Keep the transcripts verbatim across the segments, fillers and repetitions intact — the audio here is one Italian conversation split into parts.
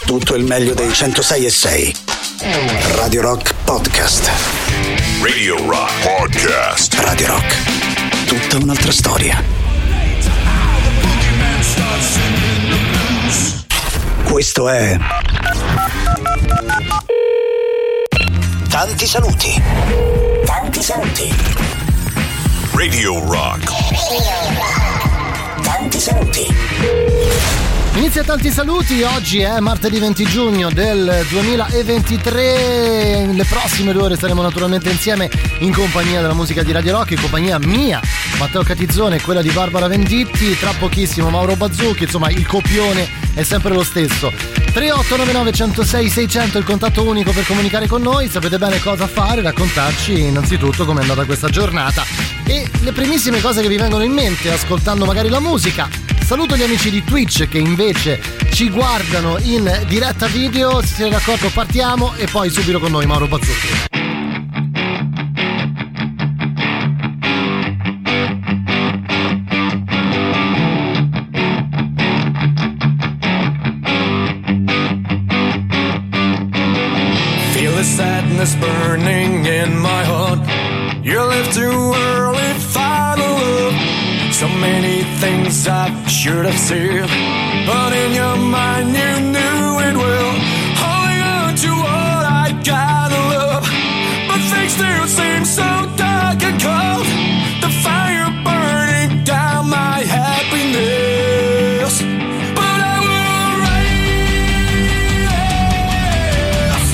tutto il meglio dei centosei e sei. Radio Rock Podcast. Radio Rock Podcast. Radio Rock. Tutta un'altra storia. Questo è Tanti saluti. Tanti saluti. Radio Rock. Tanti saluti. Inizia Tanti saluti, oggi è martedì venti giugno del duemilaventitré. Le prossime due ore saremo naturalmente insieme in compagnia della musica di Radio Rock, in compagnia mia, Matteo Catizzone, e quella di Barbara Venditti. Tra pochissimo Mauro Bazzucchi, insomma il copione è sempre lo stesso. tre otto nove nove uno zero sei sei zero zero, il contatto unico per comunicare con noi. Sapete bene cosa fare, raccontarci innanzitutto com'è andata questa giornata e le primissime cose che vi vengono in mente ascoltando magari la musica. Saluto gli amici di Twitch che invece ci guardano in diretta video. Se siete d'accordo partiamo e poi subito con noi Mauro Bazzucchi. Feel the sadness burning in my heart. You live too early, final love. So many things I should have said, but in your mind you knew it well. Holding on to what I gotta love, but things still seem so dark and cold. The fire burning down my happiness, but I will rise.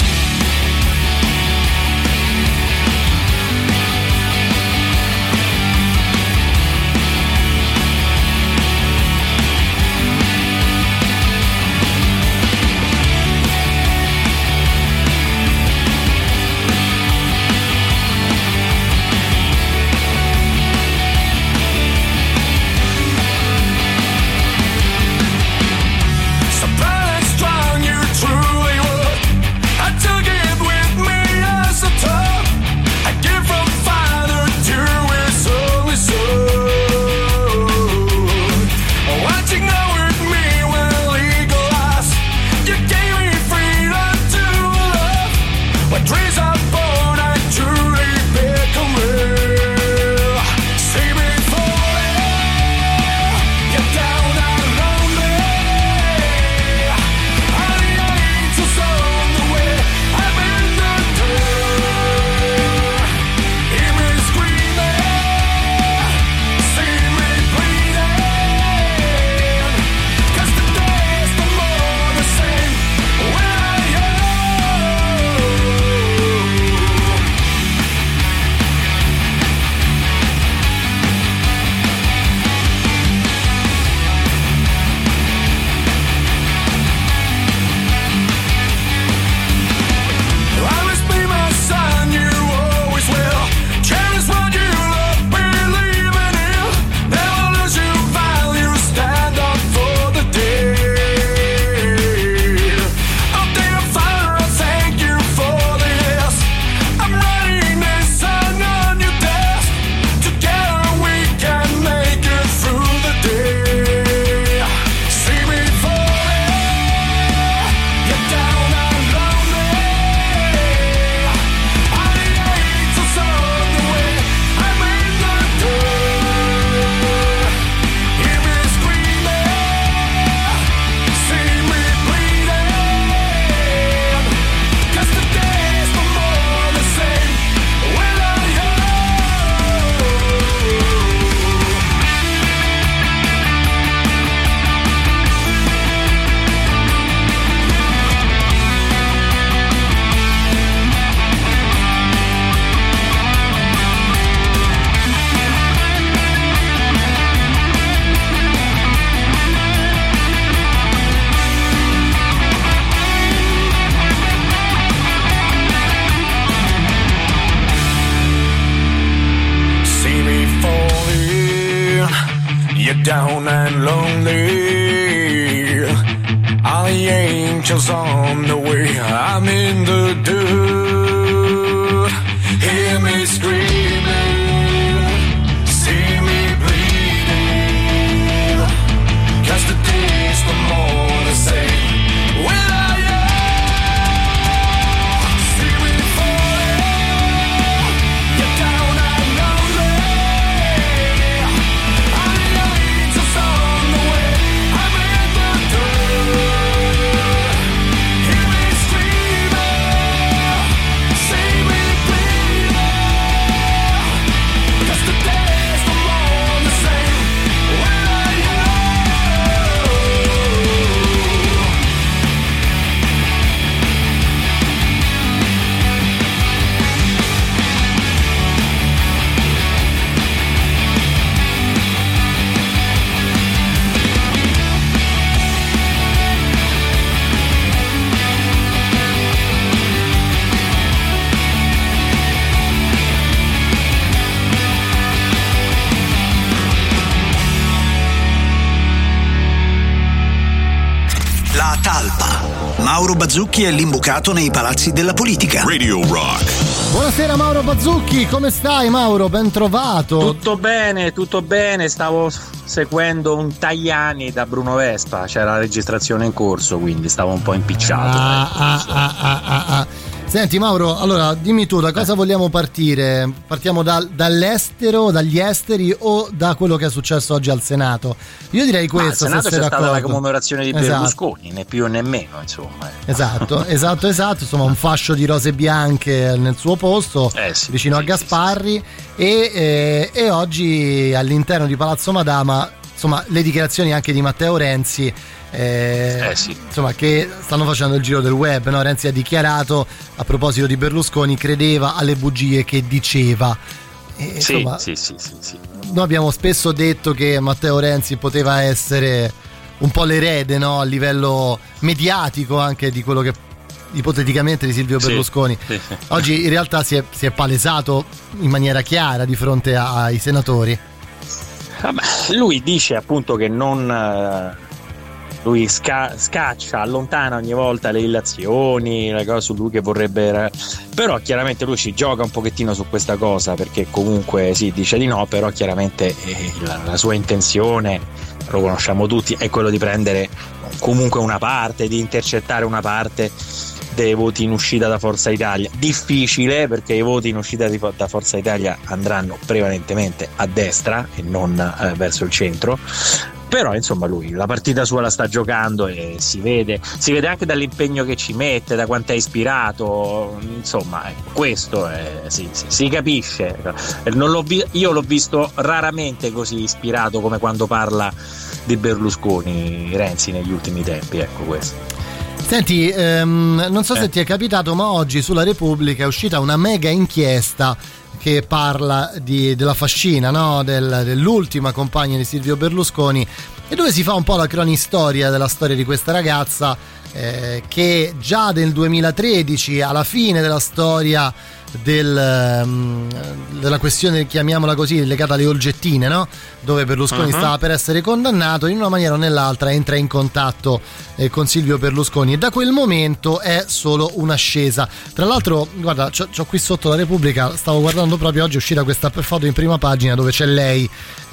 Down and lonely, all the angels on the way. I'm in the dirt. Hear me screaming, see me bleeding, 'cause the day's no more the same. When I Mauro Bazzucchi è l'imbucato nei palazzi della politica. Radio Rock. Buonasera Mauro Bazzucchi, come stai Mauro? Ben trovato. Tutto bene, tutto bene, stavo seguendo un Tajani da Bruno Vespa, c'era la registrazione in corso, quindi stavo un po' impicciato. Ah, ah, ah, ah, ah, ah. Senti Mauro, allora dimmi tu da cosa vogliamo partire? Partiamo da, dall'estero, dagli esteri o da quello che è successo oggi al Senato? Io direi questo. Ma al Senato se c'è sei stata d'accordo. la commemorazione di Esatto. Berlusconi, né più né meno, insomma. Esatto, esatto, esatto, insomma un fascio di rose bianche nel suo posto, Eh sì, vicino sì, a Gasparri, sì, sì. E, eh, e oggi all'interno di Palazzo Madama, insomma, le dichiarazioni anche di Matteo Renzi, eh, Eh sì. insomma, che stanno facendo il giro del web, no? Renzi ha dichiarato a proposito di Berlusconi, credeva alle bugie che diceva. E, Sì, insomma, sì, sì, sì, sì. noi abbiamo spesso detto che Matteo Renzi poteva essere un po' l'erede, no? A livello mediatico anche di quello che ipoteticamente di Silvio Sì, Berlusconi. sì, sì. Oggi in realtà si è, si è palesato in maniera chiara di fronte ai senatori. Vabbè, lui dice appunto che non eh, lui sca- scaccia, allontana ogni volta le illazioni, le cose su lui che vorrebbe, però chiaramente lui ci gioca un pochettino su questa cosa, perché comunque sì, dice di no, però chiaramente eh, la, la sua intenzione, lo conosciamo tutti, è quello di prendere comunque una parte, di intercettare una parte dei voti in uscita da Forza Italia. Difficile, perché i voti in uscita di, da Forza Italia andranno prevalentemente a destra e non eh, verso il centro, però insomma lui la partita sua la sta giocando e si vede si vede anche dall'impegno che ci mette, da quanto è ispirato, insomma ecco, questo è, sì, sì, si capisce. Non l'ho vi- io l'ho visto raramente così ispirato come quando parla di Berlusconi Renzi negli ultimi tempi, ecco questo. Senti, ehm, non so Eh. se ti è capitato, ma oggi sulla Repubblica è uscita una mega inchiesta che parla di, della Fascina, no? Del, dell'ultima compagna di Silvio Berlusconi, e dove si fa un po' la cronistoria della storia di questa ragazza eh, che già nel duemilatredici, alla fine della storia del, um, della questione, chiamiamola così, legata alle Olgettine, no? Dove Berlusconi Uh-huh. stava per essere condannato, in una maniera o nell'altra entra in contatto eh, con Silvio Berlusconi, e da quel momento è solo un'ascesa. Tra l'altro, guarda, c'ho, c'ho qui sotto la Repubblica, stavo guardando proprio oggi, è uscita questa foto in prima pagina dove c'è lei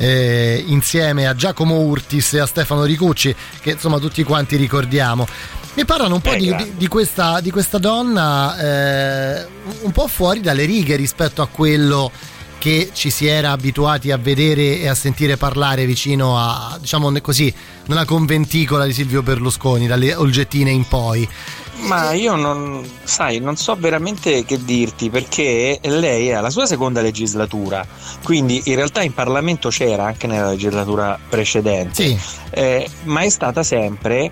eh, insieme a Giacomo Urtis e a Stefano Ricucci, che insomma tutti quanti ricordiamo. Mi parlano un po' Eh, di, grande. di, di, questa, di questa donna eh, un po' fuori dalle righe rispetto a quello che ci si era abituati a vedere e a sentire parlare vicino a, diciamo così, nella conventicola di Silvio Berlusconi, dalle Olgettine in poi. Ma io non, sai, non so veramente che dirti, perché lei è alla sua seconda legislatura, quindi in realtà in Parlamento c'era anche nella legislatura precedente, Sì, eh, ma è stata sempre,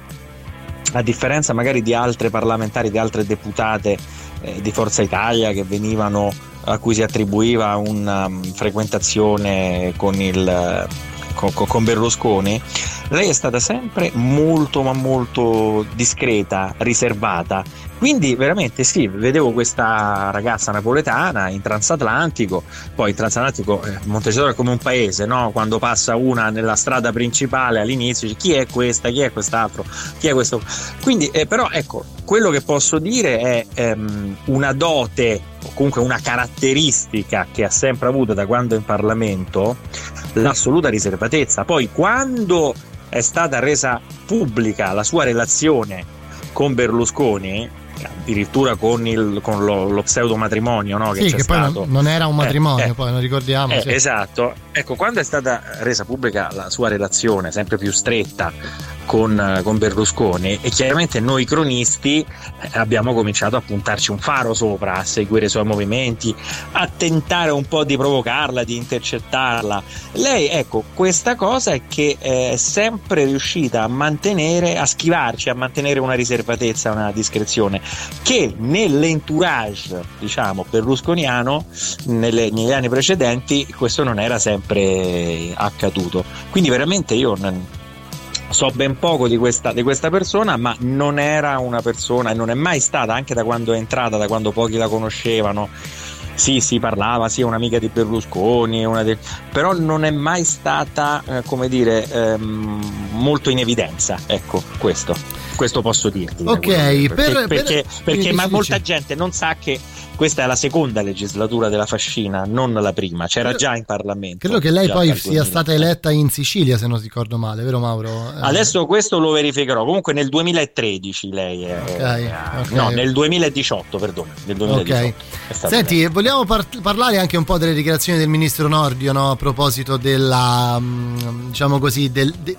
a differenza magari di altre parlamentari, di altre deputate eh, di Forza Italia che venivano, a cui si attribuiva una um, frequentazione con il con, con Berlusconi, lei è stata sempre molto ma molto discreta, riservata. Quindi veramente sì, vedevo questa ragazza napoletana in transatlantico, poi il transatlantico eh, Montecitorio è come un paese, no? Quando passa una nella strada principale all'inizio dice chi è questa, chi è quest'altro, chi è questo. Quindi eh, però ecco, quello che posso dire è ehm, una dote o comunque una caratteristica che ha sempre avuto da quando è in Parlamento, l'assoluta riservatezza. Poi quando è stata resa pubblica la sua relazione con Berlusconi, addirittura con, il, con lo, lo pseudo matrimonio, no, che sì, c'è che poi stato. non, non era un matrimonio, Eh, eh, poi lo ricordiamo. Eh, sì. Esatto, ecco, quando è stata resa pubblica la sua relazione sempre più stretta con, con Berlusconi, e chiaramente noi cronisti eh, abbiamo cominciato a puntarci un faro sopra, a seguire i suoi movimenti, a tentare un po' di provocarla, di intercettarla. Lei, ecco, questa cosa è che eh, è sempre riuscita a mantenere, a schivarci, a mantenere una riservatezza, una discrezione, che nell'entourage, diciamo, berlusconiano, nelle, negli anni precedenti, questo non era sempre accaduto. Quindi veramente io non, so ben poco di questa, di questa persona, ma non era una persona, e non è mai stata, anche da quando è entrata, da quando pochi la conoscevano. Sì, si parlava, sì, è un'amica di Berlusconi, una di... però non è mai stata, eh, come dire, ehm, molto in evidenza, ecco, questo. questo posso dirti. Ok, perché, per, perché, per, perché ma dici, molta dici. gente non sa che questa è la seconda legislatura della Fascina, non la prima, c'era credo, già in Parlamento. Credo che lei poi sia duemila. stata eletta in Sicilia, se non ricordo male, vero Mauro? Adesso questo lo verificherò. Comunque nel duemilatredici lei è, okay, è okay. no, nel duemiladiciotto, perdono, nel duemiladiciotto. Ok. È stato Senti, eletto. vogliamo par- parlare anche un po' delle dichiarazioni del ministro Nordio, no? A proposito della, diciamo così, del, de,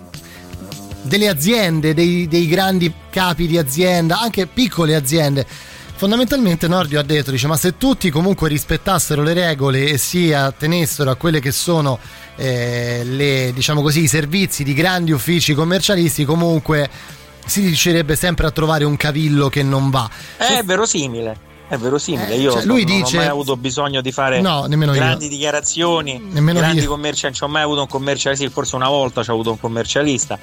delle aziende, dei, dei grandi capi di azienda, anche piccole aziende. Fondamentalmente Nordio ha detto, dice, ma se tutti comunque rispettassero le regole e si attenessero a quelle che sono eh, le, diciamo così, i servizi di grandi uffici commercialisti, comunque si riuscirebbe sempre a trovare un cavillo che non va. È verosimile. È verosimile, io eh, cioè, lui non, dice, non ho mai avuto bisogno di fare no, grandi io. dichiarazioni, nemmeno grandi io. commerciali, non ho mai avuto un commercialista, forse una volta c'ho avuto un commercialista,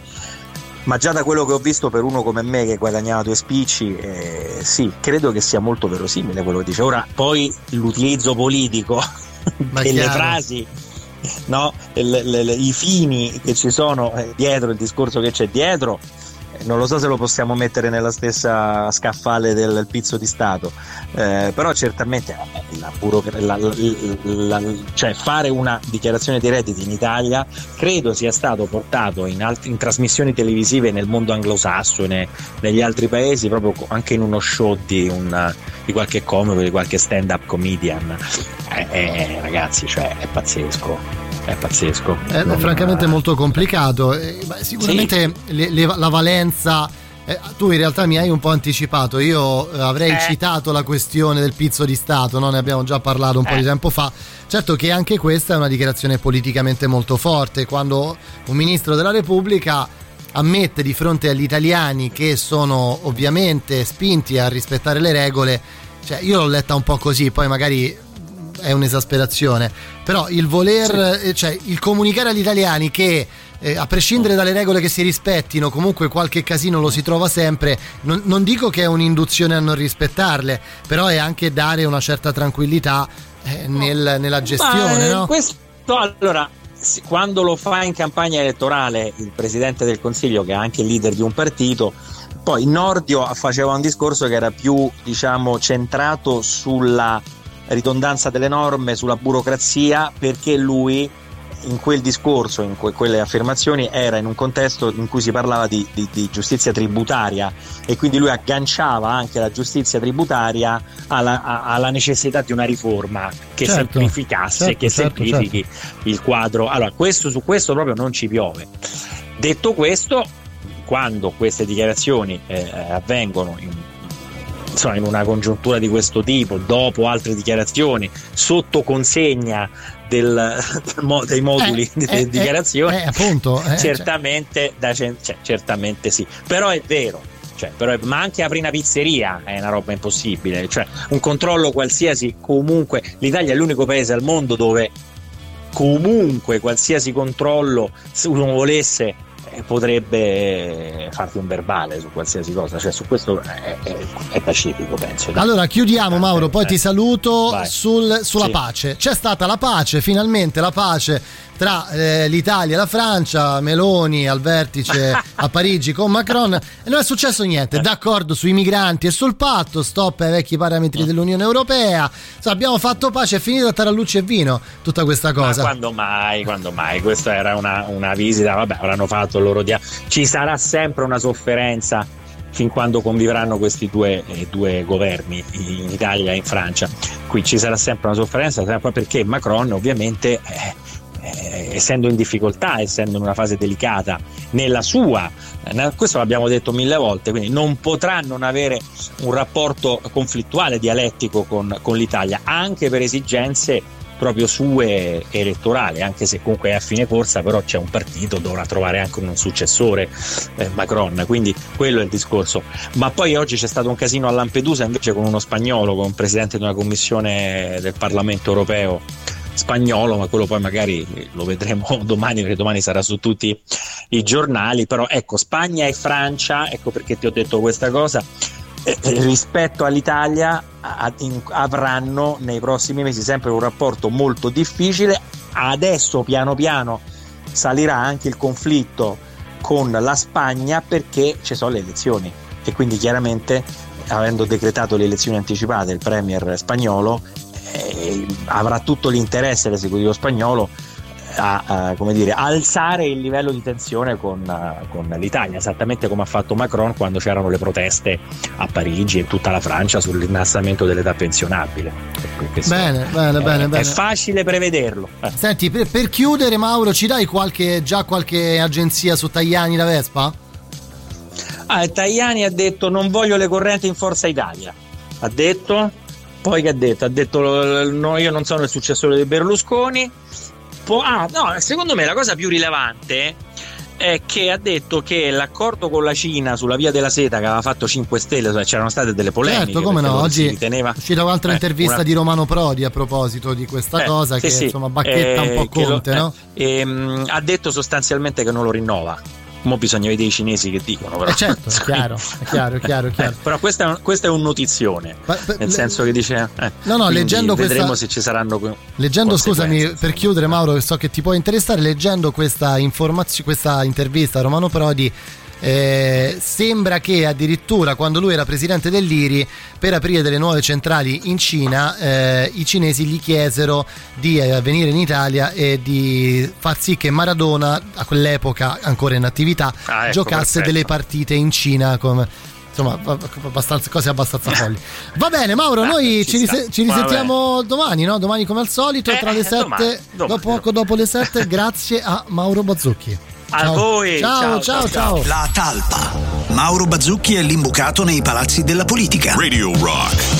ma già da quello che ho visto per uno come me che guadagnava due spicci, eh, sì, credo che sia molto verosimile quello che dice. Ora, poi l'utilizzo politico delle chiaro. frasi, no? le, le, le, i fini che ci sono dietro, il discorso che c'è dietro, non lo so se lo possiamo mettere nella stessa scaffale del pizzo di Stato, eh, però certamente la burocra- la, la, la, la, cioè fare una dichiarazione di redditi in Italia credo sia stato portato in, alt- in trasmissioni televisive nel mondo anglosassone, negli altri paesi, proprio anche in uno show di, un, di qualche comico, di qualche stand up comedian. Eh, eh, ragazzi, cioè è pazzesco. È pazzesco. È, è francamente molto complicato. Eh, beh, sicuramente sì. le, le, la valenza. Eh, tu in realtà mi hai un po' anticipato. Io eh, avrei eh. citato la questione del pizzo di Stato, no? Ne abbiamo già parlato un eh. po' di tempo fa. Certo che anche questa è una dichiarazione politicamente molto forte. Quando un ministro della Repubblica ammette di fronte agli italiani che sono ovviamente spinti a rispettare le regole, cioè io l'ho letta un po' così, poi magari è un'esasperazione, però il voler, sì. cioè il comunicare agli italiani che eh, a prescindere dalle regole che si rispettino, comunque qualche casino lo si trova sempre, non, non dico che è un'induzione a non rispettarle, però è anche dare una certa tranquillità eh, nel, nella gestione. Ma, no? Questo allora, quando lo fa in campagna elettorale il Presidente del Consiglio, che è anche il leader di un partito, poi Nordio faceva un discorso che era più, diciamo, centrato sulla ridondanza delle norme, sulla burocrazia, perché lui in quel discorso, in que- quelle affermazioni, era in un contesto in cui si parlava di, di, di giustizia tributaria, e quindi lui agganciava anche la giustizia tributaria alla, a, alla necessità di una riforma che certo, semplificasse, certo, che certo, semplifichi certo. il quadro. Allora, questo su questo proprio non ci piove. Detto questo, quando queste dichiarazioni eh, avvengono in insomma in una congiuntura di questo tipo, dopo altre dichiarazioni, sotto consegna del, del, dei moduli eh, di eh, dichiarazione, eh, appunto, eh, certamente, da, cioè, certamente sì, però è vero, cioè, però, ma anche aprire una pizzeria è una roba impossibile, cioè un controllo qualsiasi, comunque l'Italia è l'unico paese al mondo dove comunque qualsiasi controllo, se uno volesse, potrebbe farti un verbale su qualsiasi cosa, cioè su questo è, è, è pacifico, penso. Allora chiudiamo, Mauro, poi eh, ti saluto sul, sulla sì. pace. C'è stata la pace, finalmente la pace tra eh, l'Italia e la Francia, Meloni al vertice a Parigi con Macron, e non è successo niente, d'accordo sui migranti e sul patto, stop ai vecchi parametri dell'Unione Europea, so, abbiamo fatto pace, è finito a tarallucci e vino tutta questa cosa. Ma quando mai, quando mai, questa era una, una visita, vabbè, avranno fatto il loro dia- ci sarà sempre una sofferenza fin quando convivranno questi due, eh, due governi in Italia e in Francia, qui ci sarà sempre una sofferenza, perché Macron ovviamente eh, Eh, essendo in difficoltà, essendo in una fase delicata nella sua, eh, questo l'abbiamo detto mille volte, quindi non potrà non avere un rapporto conflittuale, dialettico con, con l'Italia, anche per esigenze proprio sue elettorali, anche se comunque è a fine corsa, però c'è un partito, dovrà trovare anche un successore, eh, Macron, quindi quello è il discorso. Ma poi oggi c'è stato un casino a Lampedusa invece con uno spagnolo, con un presidente di una commissione del Parlamento europeo spagnolo, ma quello poi magari lo vedremo domani, perché domani sarà su tutti i giornali. Però ecco, Spagna e Francia, ecco perché ti ho detto questa cosa, eh, rispetto all'Italia a, in, avranno nei prossimi mesi sempre un rapporto molto difficile. Adesso piano piano salirà anche il conflitto con la Spagna perché ci sono le elezioni. e quindi chiaramente, avendo decretato le elezioni anticipate, il premier spagnolo eh, avrà tutto l'interesse dell'esecutivo spagnolo a, a come dire, alzare il livello di tensione con, uh, con l'Italia, esattamente come ha fatto Macron quando c'erano le proteste a Parigi e in tutta la Francia sull'innalzamento dell'età pensionabile. Bene, bene, è, bene, bene. È facile prevederlo. Eh. Senti, per, per chiudere, Mauro, ci dai qualche già qualche agenzia su Tajani la Vespa? Ah, Tajani ha detto non voglio le correnti in Forza Italia. Ha detto, poi che ha detto? Ha detto no, io non sono il successore di Berlusconi. Ah, no, secondo me la cosa più rilevante è che ha detto che l'accordo con la Cina sulla via della seta che aveva fatto cinque Stelle, cioè c'erano state delle polemiche. Certo, come no, oggi riteneva... è uscita un'altra eh, intervista una... di Romano Prodi a proposito di questa eh, cosa, sì, che sì. insomma bacchetta eh, un po' Conte, lo, no? Eh, ehm, ha detto sostanzialmente che non lo rinnova. Mo bisogna vedere i cinesi che dicono, però. Eh certo, è chiaro, è chiaro, è chiaro, è chiaro. Eh, però questa è, un, questa è un notizione, ma, per, nel le... senso che dice eh, no no leggendo vedremo questa... se ci saranno leggendo scusami per chiudere, Mauro, so che ti può interessare, leggendo questa informazione, questa intervista a Romano Prodi, eh, sembra che addirittura quando lui era presidente dell'I R I, per aprire delle nuove centrali in Cina, eh, i cinesi gli chiesero di eh, venire in Italia e di far sì che Maradona, a quell'epoca ancora in attività, ah, ecco, giocasse perfetto. delle partite in Cina come... insomma, abbastanza, cose abbastanza folli. Va bene, Mauro, noi ci, ci, rise- ci risentiamo domani, no? Domani come al solito, eh, tra le sette, domani, domani, poco dopo le sette. Grazie a Mauro Bazzucchi. A ciao. voi. Ciao, ciao, ciao, ciao. La talpa. Mauro Bazzucchi è l'imbucato nei palazzi della politica. Radio Rock.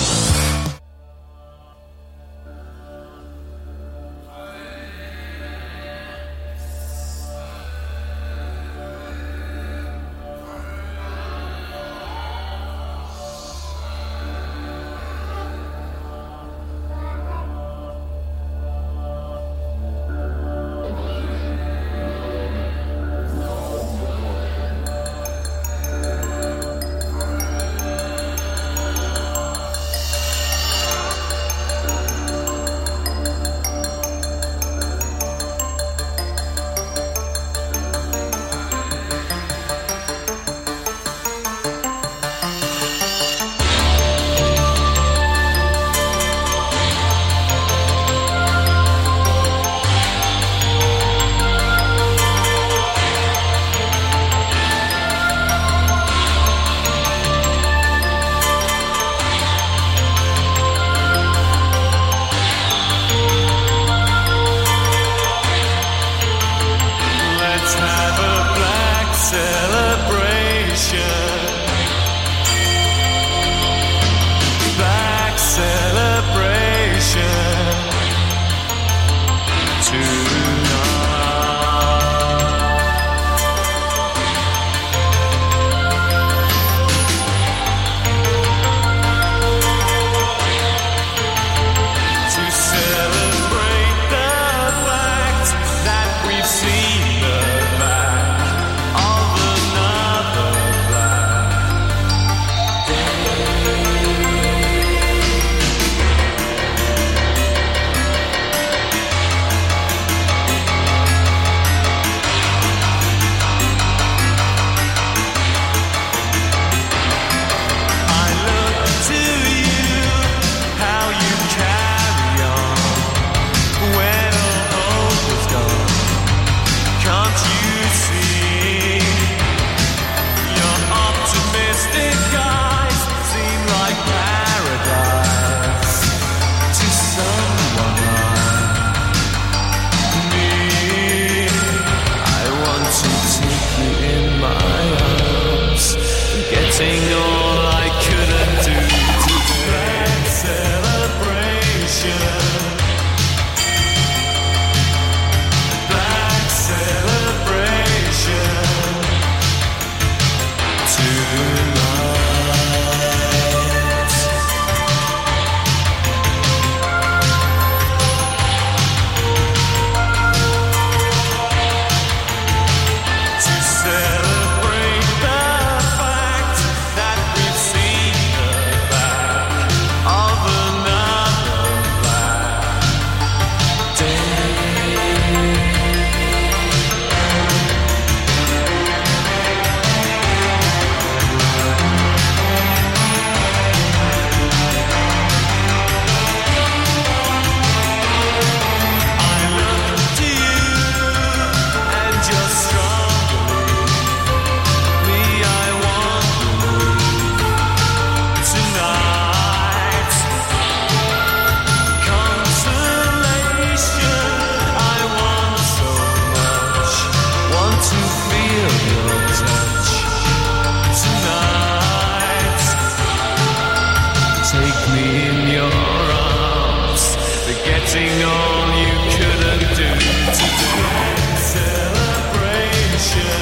Sing all you couldn't do today. Celebration.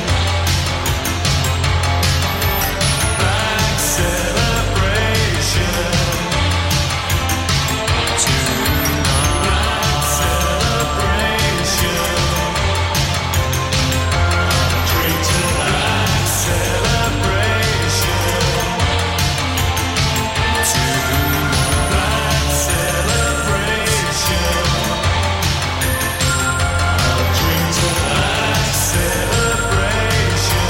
Black celebration. Tonight celebration. Drink to that celebration. Tonight celebration. Drink to that celebration.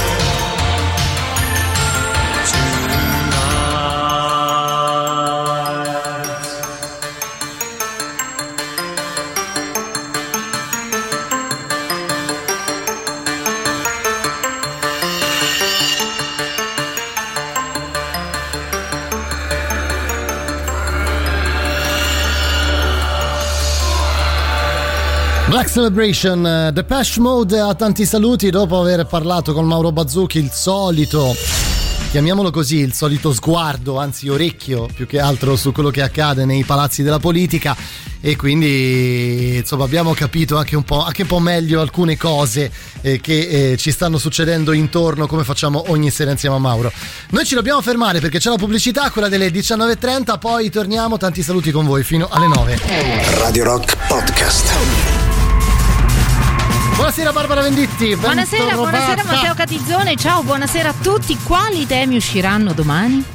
Black Celebration, uh, Depeche Mode ha tanti saluti dopo aver parlato con Mauro Bazzucchi, il solito, chiamiamolo così, il solito sguardo, anzi orecchio più che altro su quello che accade nei palazzi della politica, e quindi insomma abbiamo capito anche un po', anche un po' meglio alcune cose eh, che eh, ci stanno succedendo intorno, come facciamo ogni sera insieme a Mauro. Noi ci dobbiamo fermare perché c'è la pubblicità, quella delle diciannove e trenta, poi torniamo, tanti saluti con voi fino alle nove. Radio Rock Podcast. Buonasera Barbara Venditti. Buonasera, buonasera Matteo Catizzone. Ciao, buonasera a tutti. Quali temi usciranno domani?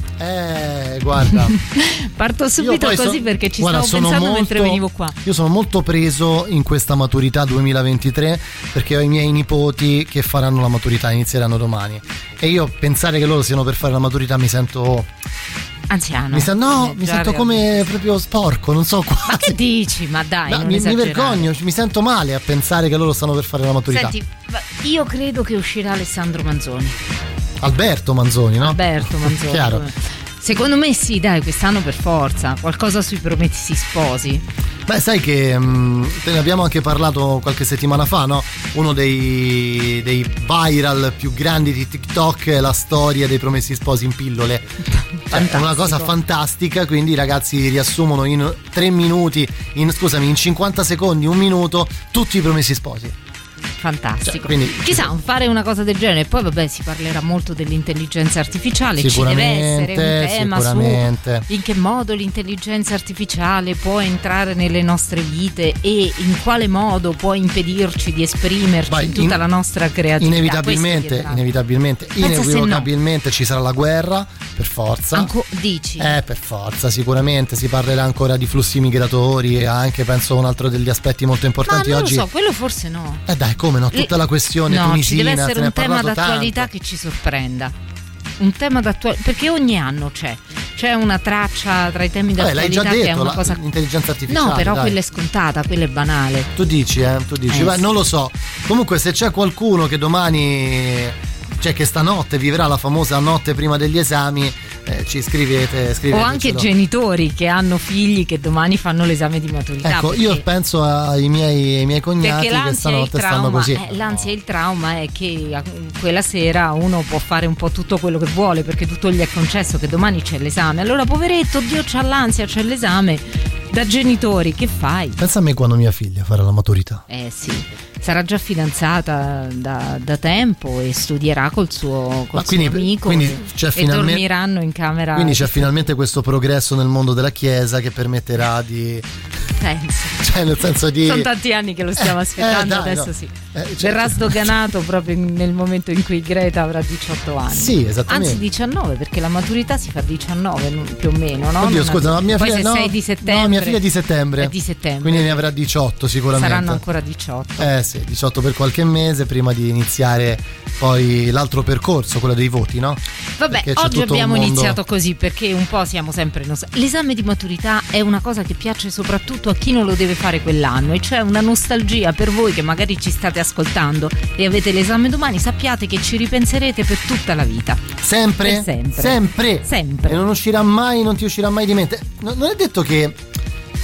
Eh, guarda. Parto subito così so, perché ci guarda, stavo pensando molto, mentre venivo qua. Io sono molto preso in questa maturità duemilaventitré perché ho i miei nipoti che faranno la maturità, inizieranno domani. E io pensare che loro siano per fare la maturità mi sento anziano. Mi sa, no, mi sento come proprio sporco, non so quasi. Ma che dici? Ma dai, no, non mi, mi esagerare. vergogno, mi sento male a pensare che loro stanno per fare la maturità. Senti, io credo che uscirà Alessandro Manzoni. Alberto Manzoni, no? Alberto Manzoni. Chiaro. Secondo me sì, dai, quest'anno per forza. Qualcosa sui Promessi Sposi. Beh, sai che mh, te ne abbiamo anche parlato qualche settimana fa, no? Uno dei, dei viral più grandi di TikTok è la storia dei Promessi Sposi in pillole. Cioè, è una cosa fantastica, quindi i ragazzi riassumono in tre minuti, in, scusami, in cinquanta secondi, un minuto, tutti i Promessi Sposi. Fantastico. Cioè, quindi, chissà, fare una cosa del genere. Poi vabbè, si parlerà molto dell'intelligenza artificiale, ci deve essere un tema su in che modo l'intelligenza artificiale può entrare nelle nostre vite e in quale modo può impedirci di esprimerci Vai, in tutta in, la nostra creatività. Inevitabilmente, inevitabilmente, inequivocabilmente no. Ci sarà la guerra, per forza. Anco, dici? Eh, per forza, sicuramente si parlerà ancora di flussi migratori e anche, penso, un altro degli aspetti molto importanti. Ma non oggi. Lo so, quello forse no. Eh dai, come no? Tutta la questione no, tunisina. Ci deve essere un tema d'attualità tanto. Che ci sorprenda. Un tema d'attualità, perché ogni anno c'è. C'è una traccia tra i temi Vabbè, d'attualità l'hai già detto, che è una la, cosa. L'intelligenza artificiale. No, però dai. quella è scontata, quella è banale. Tu dici, eh? Tu dici. Eh, Beh, sì. non lo so. Comunque, se c'è qualcuno che domani. Cioè che stanotte vivrà la famosa notte prima degli esami, eh, ci scrivete, scrivete o anche genitori che hanno figli che domani fanno l'esame di maturità. Ecco, perché... io penso ai miei, ai miei cognati che stanotte stanno così. Eh, l'ansia e il trauma è che quella sera uno può fare un po' tutto quello che vuole perché tutto gli è concesso, che domani c'è l'esame. Allora poveretto, Dio, c'ha l'ansia, c'è l'esame. Da genitori, che fai? Pensa a me quando mia figlia farà la maturità. Eh sì, sarà già fidanzata da, da tempo e studierà col suo, col quindi, suo amico quindi e, c'è e finalmente, dormiranno in camera. Quindi c'è finalmente questo progresso nel mondo della chiesa che permetterà di... Penso. Cioè nel senso di... Sono tanti anni che lo stiamo aspettando, eh, dai, adesso no. sì. Eh, certo. Verrà sdoganato proprio nel momento in cui Greta avrà diciotto anni. Sì, esattamente. Anzi diciannove, perché la maturità si fa a diciannove più o meno, no? Oddio, non scusa, ma mia Poi figlia se no, sei di settembre. No, mia figlia è di settembre. È di settembre. Quindi ne avrà diciotto sicuramente. Saranno ancora diciotto. Eh sì, diciotto per qualche mese prima di iniziare poi l'altro percorso, quello dei voti, no? Vabbè, oggi abbiamo mondo... iniziato così perché un po' siamo sempre nos- l'esame di maturità è una cosa che piace soprattutto a chi non lo deve fare quell'anno, e c'è una nostalgia per voi che magari ci state ascoltando e avete l'esame domani. Sappiate che ci ripenserete per tutta la vita. Sempre? Sempre. Sempre. Sempre. E non uscirà mai, non ti uscirà mai di mente. Non è detto che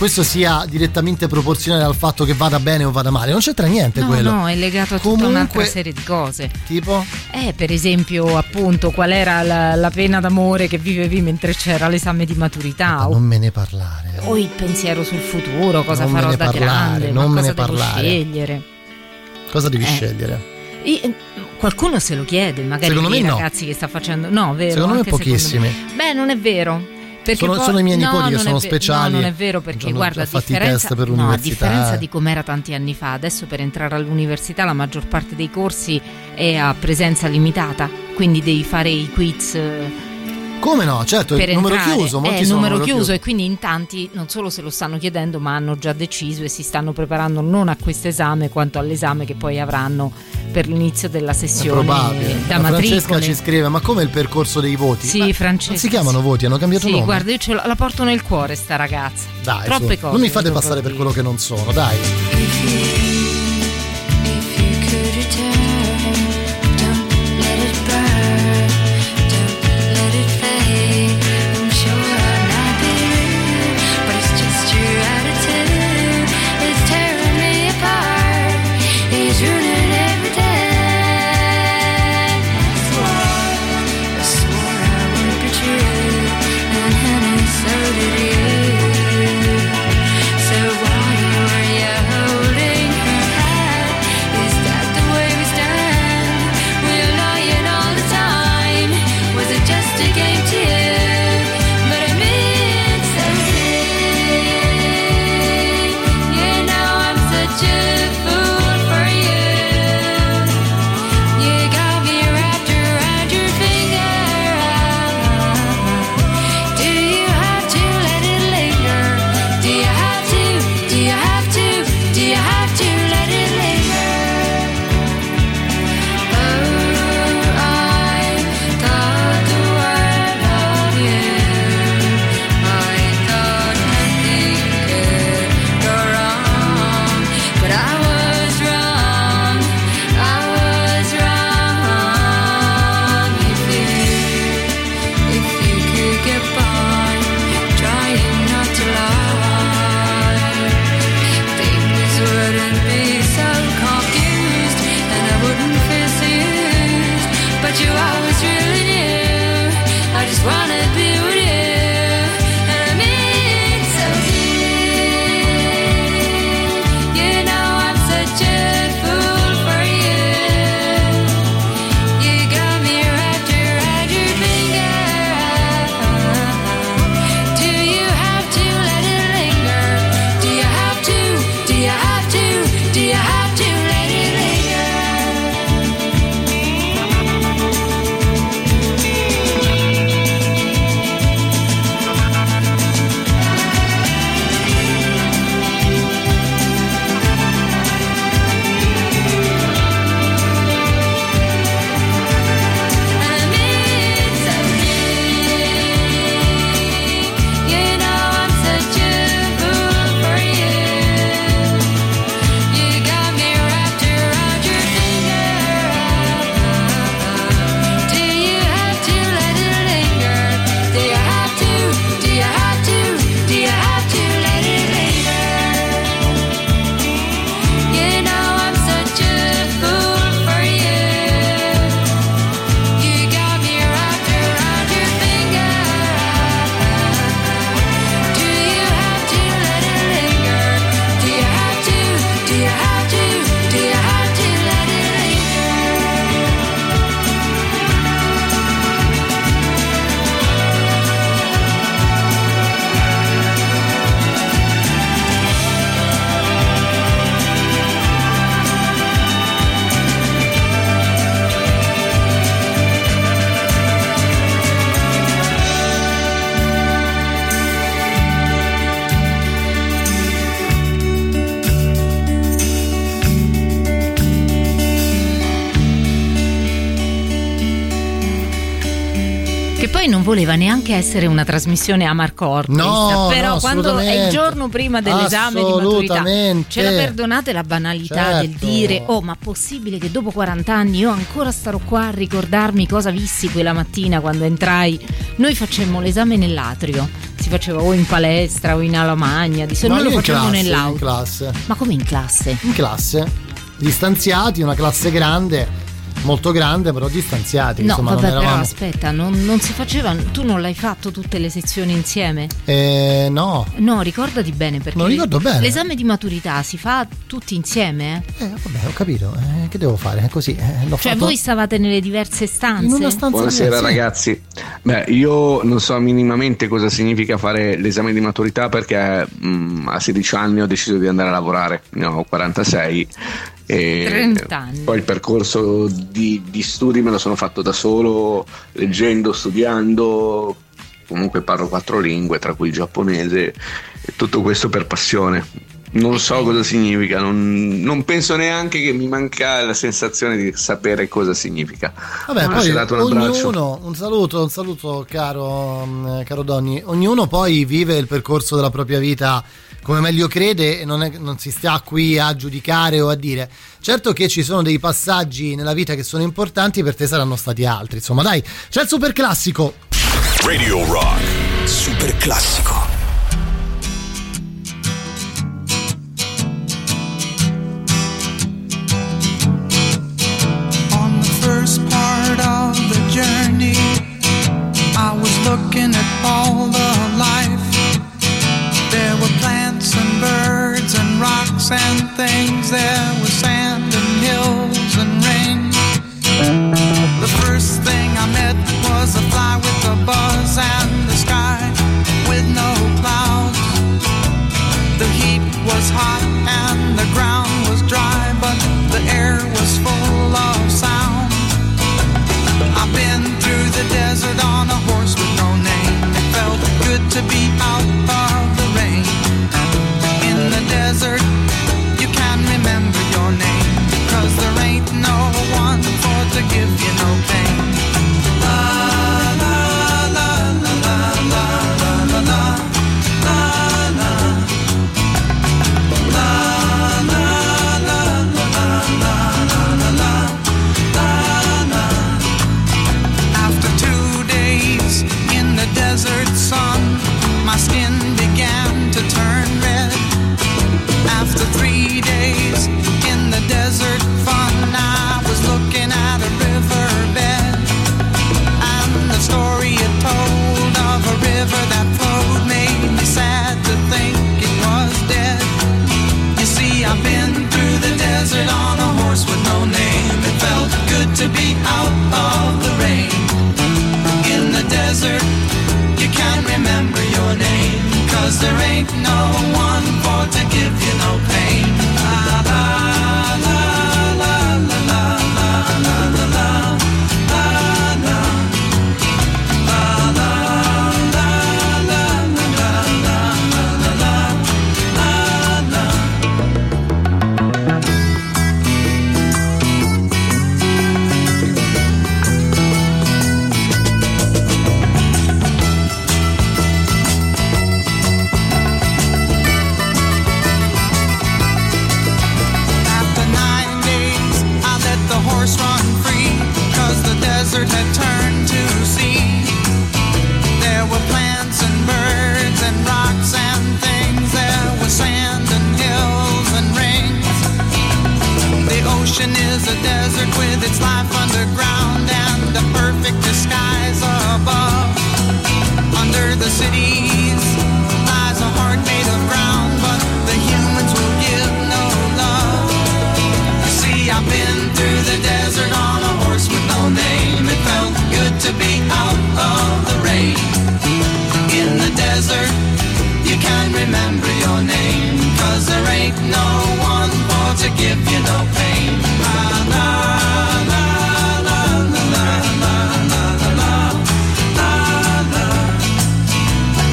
questo sia direttamente proporzionale al fatto che vada bene o vada male, non c'entra niente no, quello. No, è legato a tutta Comunque, un'altra serie di cose. Tipo? Eh, per esempio, appunto, qual era la, la pena d'amore che vivevi mentre c'era l'esame di maturità? Ma non me ne parlare. O il pensiero sul futuro, cosa non farò me ne da parlare, grande, non ma me cosa ne devo parlare. scegliere? Cosa devi eh. scegliere? Io, qualcuno se lo chiede, magari secondo i me ragazzi no. che sta facendo. No, vero? Secondo anche me pochissimi. Secondo me. Beh, non è vero. Sono, poi, sono i miei no, nipoti che sono ve- speciali. No, non è vero, perché hanno guarda, a fatti i differenza, test per no, a l'università. differenza di com'era tanti anni fa, adesso per entrare all'università la maggior parte dei corsi è a presenza limitata, quindi devi fare i quiz. Come no? Certo, per il numero entrare. chiuso, molti è sono numero numero chiuso chiuso. E quindi in tanti non solo se lo stanno chiedendo, ma hanno già deciso e si stanno preparando non a questo esame quanto all'esame che poi avranno per l'inizio della sessione da la matricole. Francesca ci scrive: ma come il percorso dei voti? Sì, ma Francesca. Non si chiamano voti, hanno cambiato sì, nome. Guarda, io ce la, la porto nel cuore sta ragazza. Dai, troppe su, cose. non mi fate passare per quello che non sono, dai. poi non voleva neanche essere una trasmissione a Marco Ortis, no, però no, quando è il giorno prima dell'esame di maturità ce la perdonate la banalità, certo, del dire oh ma possibile che dopo quaranta anni io ancora starò qua a ricordarmi cosa vissi quella mattina quando entrai. Noi facemmo l'esame nell'atrio, si faceva o in palestra o in aula magna, di solito no, noi lo facevamo classe, nell'auto. In classe. Ma come in classe? In classe, distanziati, una classe grande, molto grande, però distanziati. No, insomma, vabbè, non eravamo... però aspetta, non, non si faceva. Tu non l'hai fatto tutte le sezioni insieme? Eh, no. No, ricordati bene, perché non ricordo bene. L'esame di maturità si fa tutti insieme? Eh, vabbè, ho capito. Eh, che devo fare? Così. Eh, l'ho cioè, fatto... voi stavate nelle diverse stanze? In una stanza Buonasera diversa. ragazzi. Beh, io non so minimamente cosa significa fare l'esame di maturità perché mh, a sedici anni ho deciso di andare a lavorare, ne ho quarantasei. E trenta anni. Poi il percorso di, di studi me lo sono fatto da solo, leggendo, studiando, comunque parlo quattro lingue, tra cui il giapponese, e tutto questo per passione. Non so cosa significa, non, non penso neanche che mi manca la sensazione di sapere cosa significa. Vabbè, Ma poi un ognuno, un saluto, un saluto caro, caro Donny, ognuno poi vive il percorso della propria vita come meglio crede e non, è, non si sta qui a giudicare o a dire. Certo che ci sono dei passaggi nella vita che sono importanti, per te saranno stati altri. Insomma, dai, c'è il super classico. Radio Rock. Super classico. On the first part of the journey, I was looking at all the life. There were plants and birds and rocks and things. There was sand and hills and rain. The first thing I met was a fly with a buzz and the sky with no clouds. The heat was hot and the ground was dry, but the air was full of sound. I've been through the desert on a horse with no name. It felt good to be out of the rain. In the desert, you can remember your name, 'cause there ain't no one for to give you no pain. La la la la la la la la la la la la la la la la. After two days in the desert sun, my skin began to turn red. After three days in the desert fun, I was looking at a riverbed, and the story it told of a river that flowed made me sad to think it was dead. You see, I've been through the desert on a horse with no name. It felt good to be out of the rain. In the desert, you can't remember your name, 'cause there ain't no one for to give you no pain. La la la la la la la la la la la la la la desert had turned to sea. There were plants and birds and rocks and things. There was sand and hills and rings. The ocean is a desert with its life underground and a perfect disguise above. Under the cities lies a heart made of ground, but the humans will give no love. You see, I've been through the desert on a horse with no name. It felt good to be out of the rain. In the desert, you can't remember your name, 'cause there ain't no one for to give you no pain. La la la la la la la la la la la la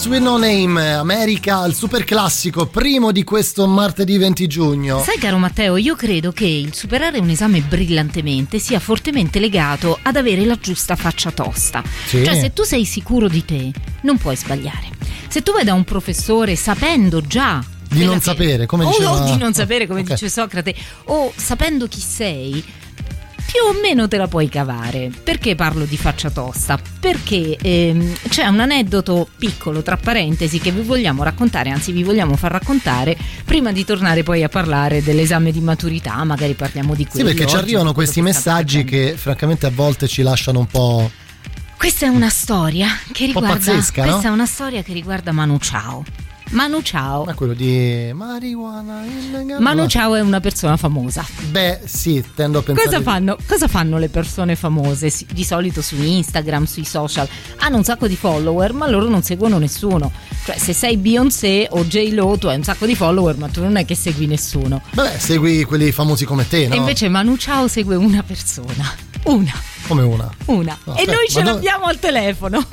Girls with No Name, America, il super classico primo di questo martedì venti giugno. Sai caro Matteo, io credo che il superare un esame brillantemente sia fortemente legato ad avere la giusta faccia tosta. Sì. Cioè se tu sei sicuro di te non puoi sbagliare. Se tu vai da un professore sapendo già di non sapere, come diceva, o di non sapere come okay. dice Socrate, o sapendo chi sei, più o meno te la puoi cavare. Perché parlo di faccia tosta? Perché ehm, c'è un aneddoto piccolo tra parentesi che vi vogliamo raccontare, anzi vi vogliamo far raccontare prima di tornare poi a parlare dell'esame di maturità. Magari parliamo di quello. Sì, perché ci arrivano questi messaggi che francamente a volte ci lasciano un po'. Questa è una storia che riguarda pazzesca, questa no? è una storia che riguarda Manu Chao. Manu Chao. Ma quello di marijuana in Manu Chao è una persona famosa. Beh, sì, tendo a pensare. Cosa fanno? Cosa fanno le persone famose? Di solito su Instagram, sui social. Hanno un sacco di follower, ma loro non seguono nessuno. Cioè, se sei Beyoncé o J-Lo, tu hai un sacco di follower, ma tu non è che segui nessuno. Beh, segui quelli famosi come te, no? E invece Manu Chao segue una persona. Una. Come una? Una. No, e aspetta, noi ce ma l'abbiamo al telefono.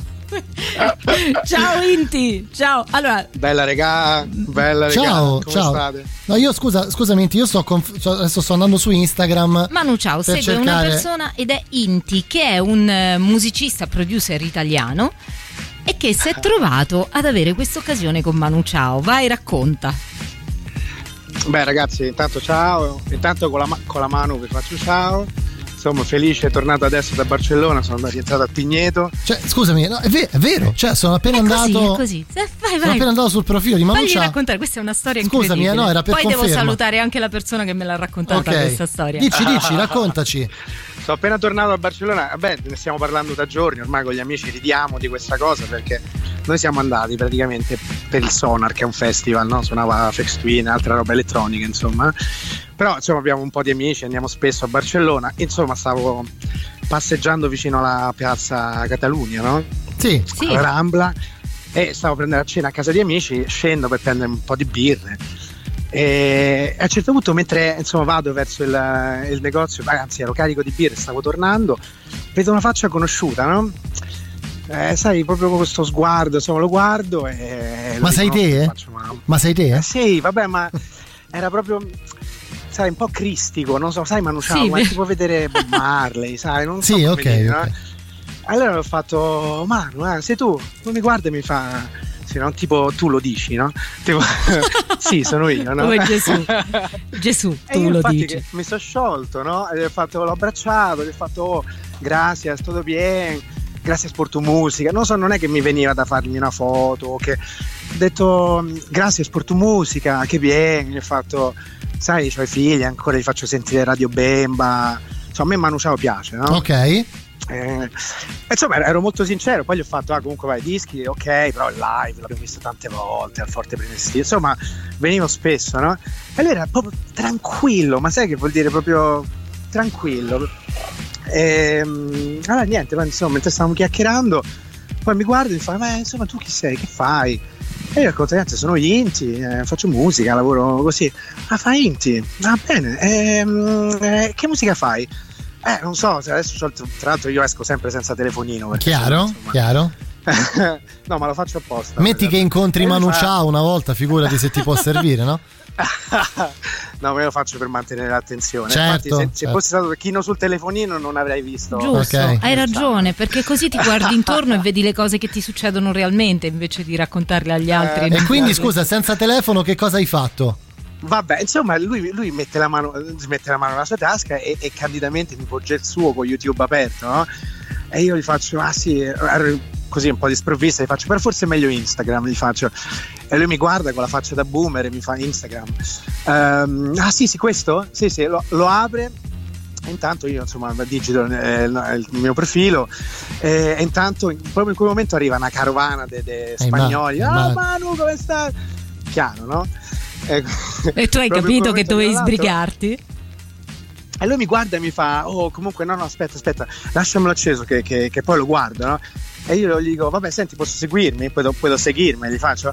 Ciao Inti, ciao. Allora, bella regà, bella regà. Ciao, come ciao. state? No, io scusa, scusami Inti, io sto conf- adesso sto andando su Instagram. Manu Chao segue cercare... una persona ed è Inti, che è un uh, musicista producer italiano e che si è trovato ad avere questa occasione con Manu Chao. Vai, racconta. Beh ragazzi, intanto ciao, intanto con la, ma- con la mano vi faccio ciao. Insomma, felice, tornato adesso da Barcellona, sono rientrato a Pigneto. Cioè, scusami, no, è, ver- è vero, cioè sono appena è andato. Così, è così. Eh, vai, vai. Sono appena andato sul profilo di Manu Fagli Chao. raccontare, questa è una storia Scusami, incredibile. eh, no, era per Poi conferma. devo salutare anche la persona che me l'ha raccontata Ok. questa storia. Dici, dici, raccontaci. Sono appena tornato a Barcellona, vabbè, ne stiamo parlando da giorni, ormai con gli amici ridiamo di questa cosa perché noi siamo andati praticamente per il Sonar, che è un festival, no? Suonava Fex Twin, altra roba elettronica, insomma. Però insomma abbiamo un po' di amici, andiamo spesso a Barcellona, insomma stavo passeggiando vicino alla piazza Catalunya, no? Sì. Sì. Alla Rambla, e stavo a prendere a cena a casa di amici, scendo per prendere un po' di birre. E a un certo punto, mentre insomma vado verso il, il negozio, anzi ero carico di birre, stavo tornando, vedo una faccia conosciuta, no? Eh, sai, proprio con questo sguardo, insomma lo guardo e Ma sei te? Faccio, ma... Ma sei te? Eh, sì, vabbè, ma era proprio, sai, un po' cristico, non so, sai Manu Chao, Sì, ma beh. si può vedere Bob Marley, sai, non so Sì, come ok, dire, ok. no? Allora ho fatto, Manu, eh, sei tu? Non mi guarda e mi fa, sì, no? Tipo tu lo dici, no? Tipo, sì, sono io, no? Come Gesù. Gesù, E tu io lo infatti dici. che mi sono sciolto, no? E ho fatto, l'ho abbracciato, gli ho fatto, oh, grazie, tutto bien, grazie per tu musica. Non so, non è che mi veniva da farmi una foto, che ho detto grazie per tu musica, che bien, gli ho fatto, sai, ho i figli, ancora gli faccio sentire Radio Bemba. Insomma, a me Manu Chao piace, no? Ok. Eh, insomma ero molto sincero, poi gli ho fatto ah comunque vai dischi, ok, però il live l'abbiamo visto tante volte al Forte Prenestino, insomma venivo spesso, no? E lui era proprio tranquillo, ma sai che vuol dire proprio tranquillo. E, allora niente, ma insomma mentre stavamo chiacchierando poi mi guarda e mi fa ma insomma tu chi sei, che fai? E io racconto ragazzi sono Inti, eh, faccio musica, lavoro così. Ah, fai Inti? Va bene, ehm, eh, che musica fai? Eh, non so, adesso c'ho il- tra l'altro io esco sempre senza telefonino. perché, Chiaro, insomma, chiaro. no, ma lo faccio apposta. Metti che incontri E lui Manu fa- Chao una volta, figurati se ti può servire, no? no, ma io lo faccio per mantenere l'attenzione. Certo, Infatti, se, se certo. fosse stato Chino sul telefonino non avrei visto. Giusto, Ok. hai ragione, perché così ti guardi intorno e vedi le cose che ti succedono realmente invece di raccontarle agli altri. Eh, e non E quindi farle. scusa, senza telefono che cosa hai fatto? Vabbè, insomma, lui, lui mette, la mano, mette la mano nella sua tasca e, e candidamente mi poggia il suo con YouTube aperto, no? E io gli faccio, ah sì, ero così un po' di sprovvista, gli faccio, però forse è meglio Instagram, gli faccio. E lui mi guarda con la faccia da boomer e mi fa Instagram. Ehm, ah sì, sì, questo? Sì, sì, lo, lo apre. E intanto io insomma digito eh, il mio profilo eh, e intanto proprio in quel momento arriva una carovana dei de Eh, spagnoli. ma- Ah, ma- Manu, come stai? Chiaro, no? Eh, E tu hai proprio in capito quel che momento dovevi tra l'altro- sbrigarti? E lui mi guarda e mi fa, oh comunque no no aspetta aspetta, lasciamelo acceso che, che, che poi lo guardo, no? E io gli dico, vabbè senti posso seguirmi? Puedo, puedo seguirmi? Gli faccio,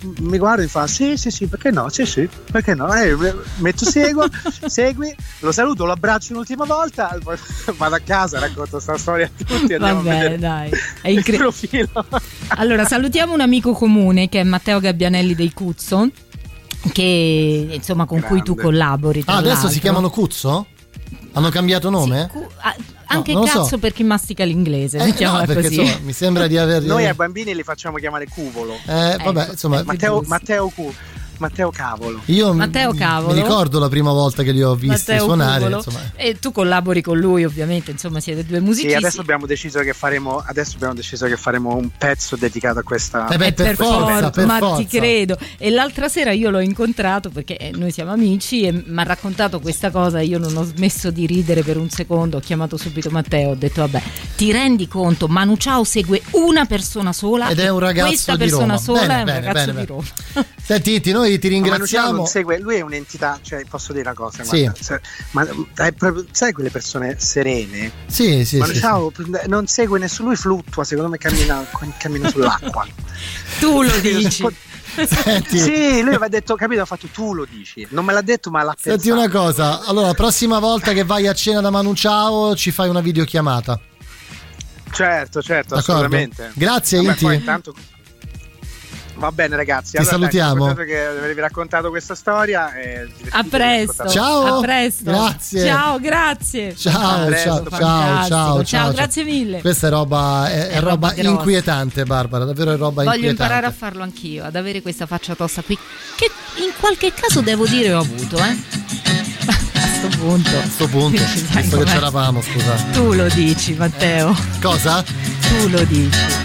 mi guarda e fa sì sì sì perché no, sì sì perché no, eh, metto seguo, segui, lo saluto, lo abbraccio un'ultima volta, poi vado a casa, racconto questa storia a tutti e andiamo Vabbè, a vedere dai, è incre- il profilo. Allora salutiamo un amico comune che è Matteo Gabbianelli dei Cuzzo, che insomma con Grande. Cui tu collabori. Ah, adesso l'altro. Si chiamano Cuzzo? Hanno cambiato nome? Sì, cu- ah, anche no, cazzo so. Per chi mastica l'inglese, eh, mettiamola no, perché, così. Insomma, mi sembra di aver. Noi ai bambini li facciamo chiamare Cuvolo. Eh, vabbè, ecco, insomma, Matteo, Matteo Cu. Matteo Cavolo. Io Matteo mi, Cavolo. mi ricordo la prima volta che li ho visti Matteo suonare. Cuvolo. E tu collabori con lui, ovviamente, insomma, siete due musicisti. Sì, adesso abbiamo deciso che faremo. Adesso abbiamo deciso che faremo un pezzo dedicato a questa. Eh beh, per, per forza, per ma forza. ti credo. E l'altra sera io l'ho incontrato perché noi siamo amici e mi ha raccontato questa cosa. Io non ho smesso di ridere per un secondo. Ho chiamato subito Matteo. Ho detto, vabbè, ti rendi conto? Manu Chao segue una persona sola. Ed è un ragazzo questa di persona Roma. sola Bene, è un bene, ragazzo bene, di bene. Roma. Senti, Titti, noi ti ringraziamo. Non segue, lui è un'entità, cioè posso dire una cosa, sì. guarda, se, ma è proprio, sai quelle persone serene? Sì, sì, Manu sì, Chao sì. non segue nessuno, lui fluttua, secondo me cammina, cammina sull'acqua. Tu lo dici. Senti. Sì, lui aveva detto, capito, ha fatto tu lo dici, non me l'ha detto ma l'ha Senti pensato. una cosa, allora la prossima volta che vai a cena da Manu Chao ci fai una videochiamata. Certo, certo, D'accordo? assolutamente. Grazie, Vabbè, Inti. poi intanto va bene ragazzi, ti allora, salutiamo. dai, che avevi raccontato questa storia e a presto. Ciao, a presto. Grazie. Ciao, grazie. Ciao, presto, ciao, ciao, ciao, ciao, grazie mille. Questa è roba, è, è È roba, roba grossa. inquietante, Barbara, davvero è roba Voglio inquietante. imparare a farlo anch'io, ad avere questa faccia tosta qui, che in qualche caso devo dire ho avuto, eh. A sto punto. A sto punto, Sai visto che com'è? c'eravamo, scusa. Tu lo dici, Matteo. Cosa? Tu lo dici.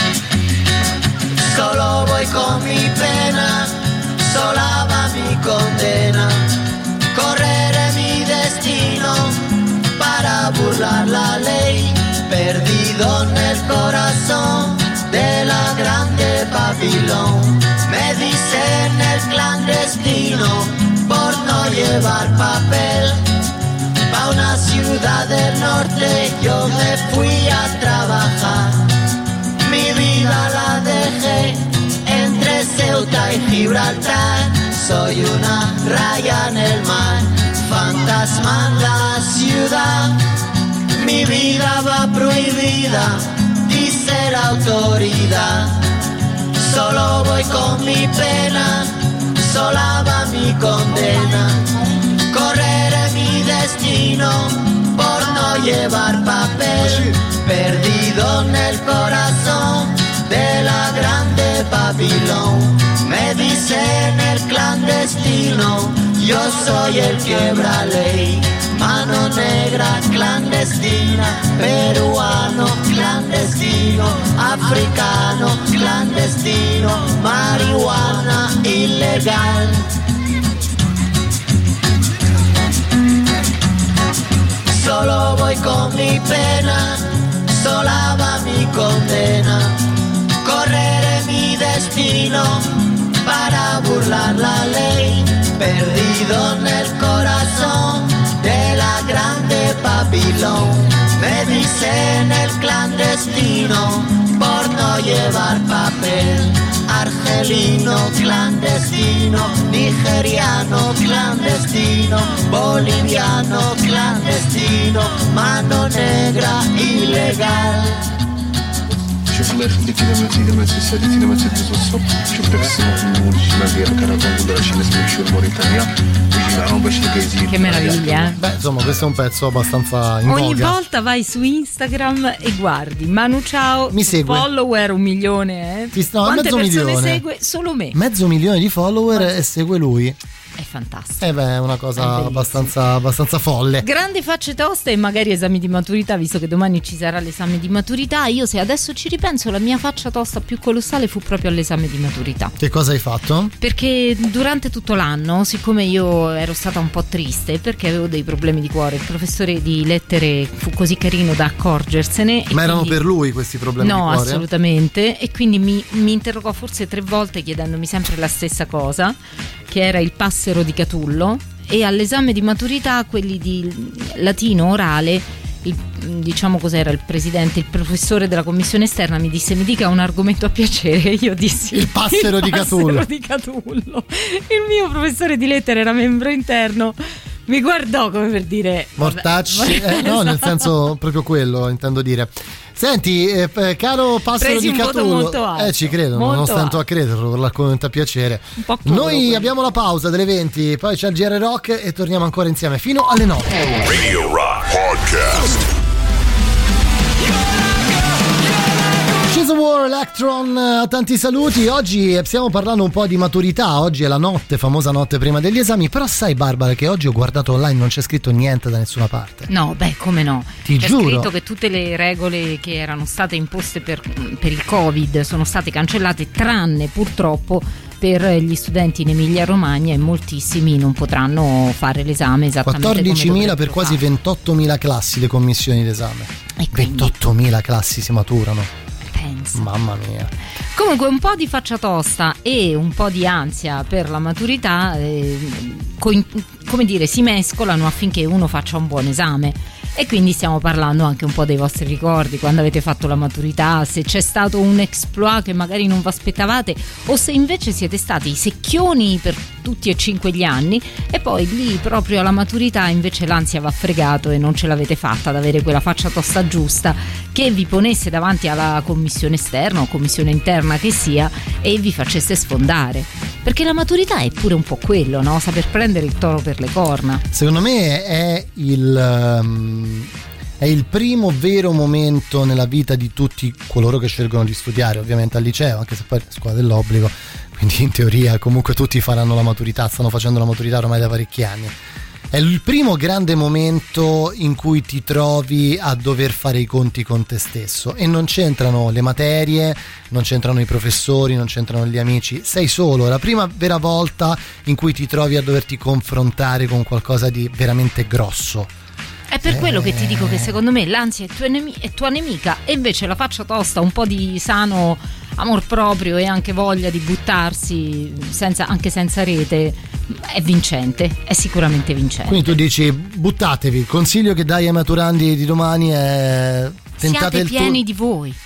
Solo voy con mi pena, sola va mi condena, correré mi destino para burlar la ley, perdido nel corazón de la grande Babilón. Me dicen el clandestino por no llevar papel, pa' una ciudad del norte yo me fui a trabajar. Mi vida la dejé entre Ceuta y Gibraltar. Soy una raya en el mar, fantasma en la ciudad. Mi vida va prohibida, dice la autoridad. Solo voy con mi pena, sola va mi condena. Correré mi destino por no llevar papel, perdido en el corazón de la grande Babilón. Me dicen el clandestino, yo soy el quiebra ley. Mano negra clandestina, peruano clandestino, africano clandestino, marihuana ilegal. Solo voy con mi pena, sola va mi condena. Correré mi destino para burlar la ley, perdido en el corazón de la grande Babilón. Me dicen el clandestino por no llevar papel. Argelino clandestino, nigeriano clandestino, boliviano clandestino, mano negra ilegal. شوف اللي يخليك اذا ما اذا ما تسالي اذا ما تدوز الصبح شوف داك السمك الاجتماع ديالك انا كنقول راه شي ناس بيمشيو لموريتانيا ويجي معاهم باش تلقى يزيد. Che meraviglia, eh? Beh, insomma, questo è un pezzo abbastanza in Ogni voga. volta vai su Instagram e guardi Manu Chao, Mi segue. follower un milione, eh? Ti- no, Quante mezzo persone milione. segue? Solo me. Mezzo milione di follower e segue lui. È fantastico. Eh beh, è una È cosa bellissimo. abbastanza, abbastanza folle. Grandi facce toste e magari esami di maturità, visto che domani ci sarà l'esame di maturità. Io, se adesso ci ripenso, la mia faccia tosta più colossale fu proprio all'esame di maturità. Che cosa hai fatto? Perché durante tutto l'anno, siccome io ero stata un po' triste perché avevo dei problemi di cuore, il professore di lettere fu così carino da accorgersene. Ma e erano quindi... per lui questi problemi No, di cuore? assolutamente. E quindi mi, mi interrogò forse tre volte chiedendomi sempre la stessa cosa, che era il passero di Catullo. E all'esame di maturità, quelli di latino orale, il, diciamo cos'era il presidente, il professore della commissione esterna mi disse: mi dica un argomento a piacere. Io dissi il passero, il di, passero Catullo. di Catullo. Il mio professore di lettere era membro interno, mi guardò come per dire mortacci, eh, no, nel senso proprio quello intendo dire. Senti, eh, caro passero Presi di Catullo, eh ci credo, molto non stento alto. a crederlo, per l'argomento a piacere. Un po' crudo, Noi quello. abbiamo la pausa delle venti, poi c'è il G R Rock e torniamo ancora insieme fino alle nove. Radio Rock Podcast. She's a War Electron, tanti saluti. Oggi stiamo parlando un po' di maturità. Oggi è la notte, famosa notte prima degli esami. Però sai, Barbara, che oggi ho guardato online, non c'è scritto niente da nessuna parte. No, beh, come no? Ti C'è giuro. scritto che tutte le regole che erano state imposte per, per il Covid sono state cancellate, tranne purtroppo per gli studenti in Emilia Romagna, e moltissimi non potranno fare l'esame esattamente come quattordicimila per dovrebbero quasi fare. ventottomila classi le commissioni d'esame. E quindi, ventottomila classi si maturano. pensa. Mamma mia. Comunque un po' di faccia tosta e un po' di ansia per la maturità, eh, co- come dire, si mescolano affinché uno faccia un buon esame. E quindi stiamo parlando anche un po' dei vostri ricordi, quando avete fatto la maturità, se c'è stato un exploit che magari non vi aspettavate, o se invece siete stati i secchioni per tutti e cinque gli anni e poi lì proprio alla maturità invece l'ansia va fregato e non ce l'avete fatta ad avere quella faccia tosta giusta che vi ponesse davanti alla commissione esterna o commissione interna che sia e vi facesse sfondare. Perché la maturità è pure un po' quello, no? Saper prendere il toro per le corna. Secondo me è il um, è il primo vero momento nella vita di tutti coloro che scelgono di studiare, ovviamente al liceo, anche se poi è scuola dell'obbligo, quindi in teoria comunque tutti faranno la maturità, stanno facendo la maturità ormai da parecchi anni. È il primo grande momento in cui ti trovi a dover fare i conti con te stesso e non c'entrano le materie, non c'entrano i professori, non c'entrano gli amici, sei solo, è la prima vera volta in cui ti trovi a doverti confrontare con qualcosa di veramente grosso. È per eh... quello che ti dico che secondo me l'ansia è tua, nemi- è tua nemica e invece la faccia tosta, un po' di sano amor proprio e anche voglia di buttarsi senza, anche senza rete, è vincente, è sicuramente vincente. Quindi tu dici buttatevi, il consiglio che dai ai maturandi di domani è tentate siate il pieni tu- di voi.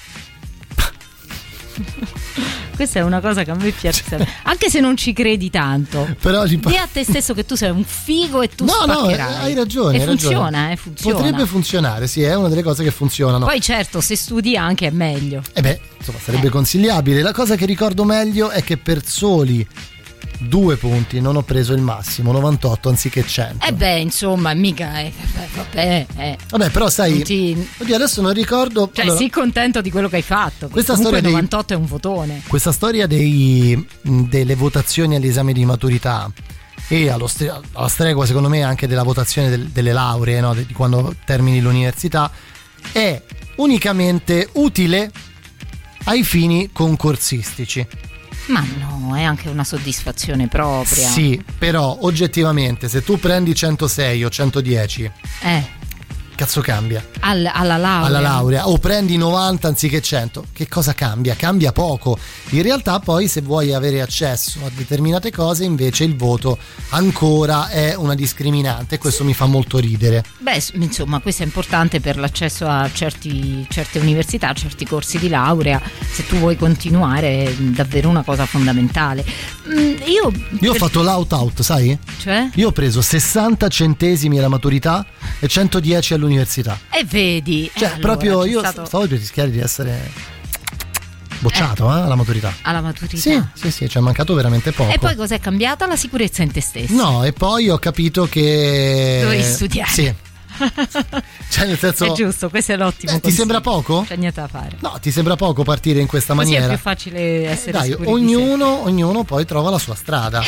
Questa è una cosa che a me piace, anche se non ci credi tanto. Però di a te stesso che tu sei un figo e tu no, spaccherai. No, hai ragione. E hai funziona, ragione. eh, funziona. Potrebbe funzionare, sì, è una delle cose che funzionano. Poi certo, se studi anche è meglio. E beh, insomma, sarebbe eh. consigliabile. La cosa che ricordo meglio è che per soli due punti non ho preso il massimo, novantotto anziché cento. E eh beh, insomma, mica eh, vabbè, eh. Vabbè, però sai, ti... oddio, adesso non ricordo. Cioè, allora, sii contento di quello che hai fatto. Questa Comunque storia novantotto dei, è un votone. Questa storia dei, delle votazioni agli esami di maturità e allo stre- alla stregua, secondo me, anche della votazione del, delle lauree, no? Di quando termini l'università, è unicamente utile ai fini concorsistici. Ma no, è anche una soddisfazione propria. Sì, però oggettivamente se tu prendi centosei o centodieci, eh. cazzo cambia? All, alla laurea. Alla laurea. O prendi novanta anziché cento, che cosa cambia? Cambia poco. In realtà poi se vuoi avere accesso a determinate cose invece il voto ancora è una discriminante e questo mi fa molto ridere. Beh, insomma, questo è importante per l'accesso a certi, certe università, certi corsi di laurea. Se tu vuoi continuare è davvero una cosa fondamentale. Mm, io Io ho per... fatto l'out-out, sai? Cioè? Io ho preso sessanta centesimi alla maturità e centodieci all'università. E vedi, Cioè, eh, allora, proprio io stato... stavo per rischiare di essere bocciato eh. Eh, alla maturità. Alla maturità? Sì, sì, sì, ci è mancato veramente poco. E poi cos'è cambiata? La sicurezza in te stesso. No, e poi ho capito che dovevi studiare. Sì. Cioè, nel senso, è giusto, questo è l'ottimo. Eh, ti sembra poco? C'è niente da fare. No, ti sembra poco partire in questa Così maniera? è più facile essere Dai, sicuri ognuno, ognuno poi trova la sua strada.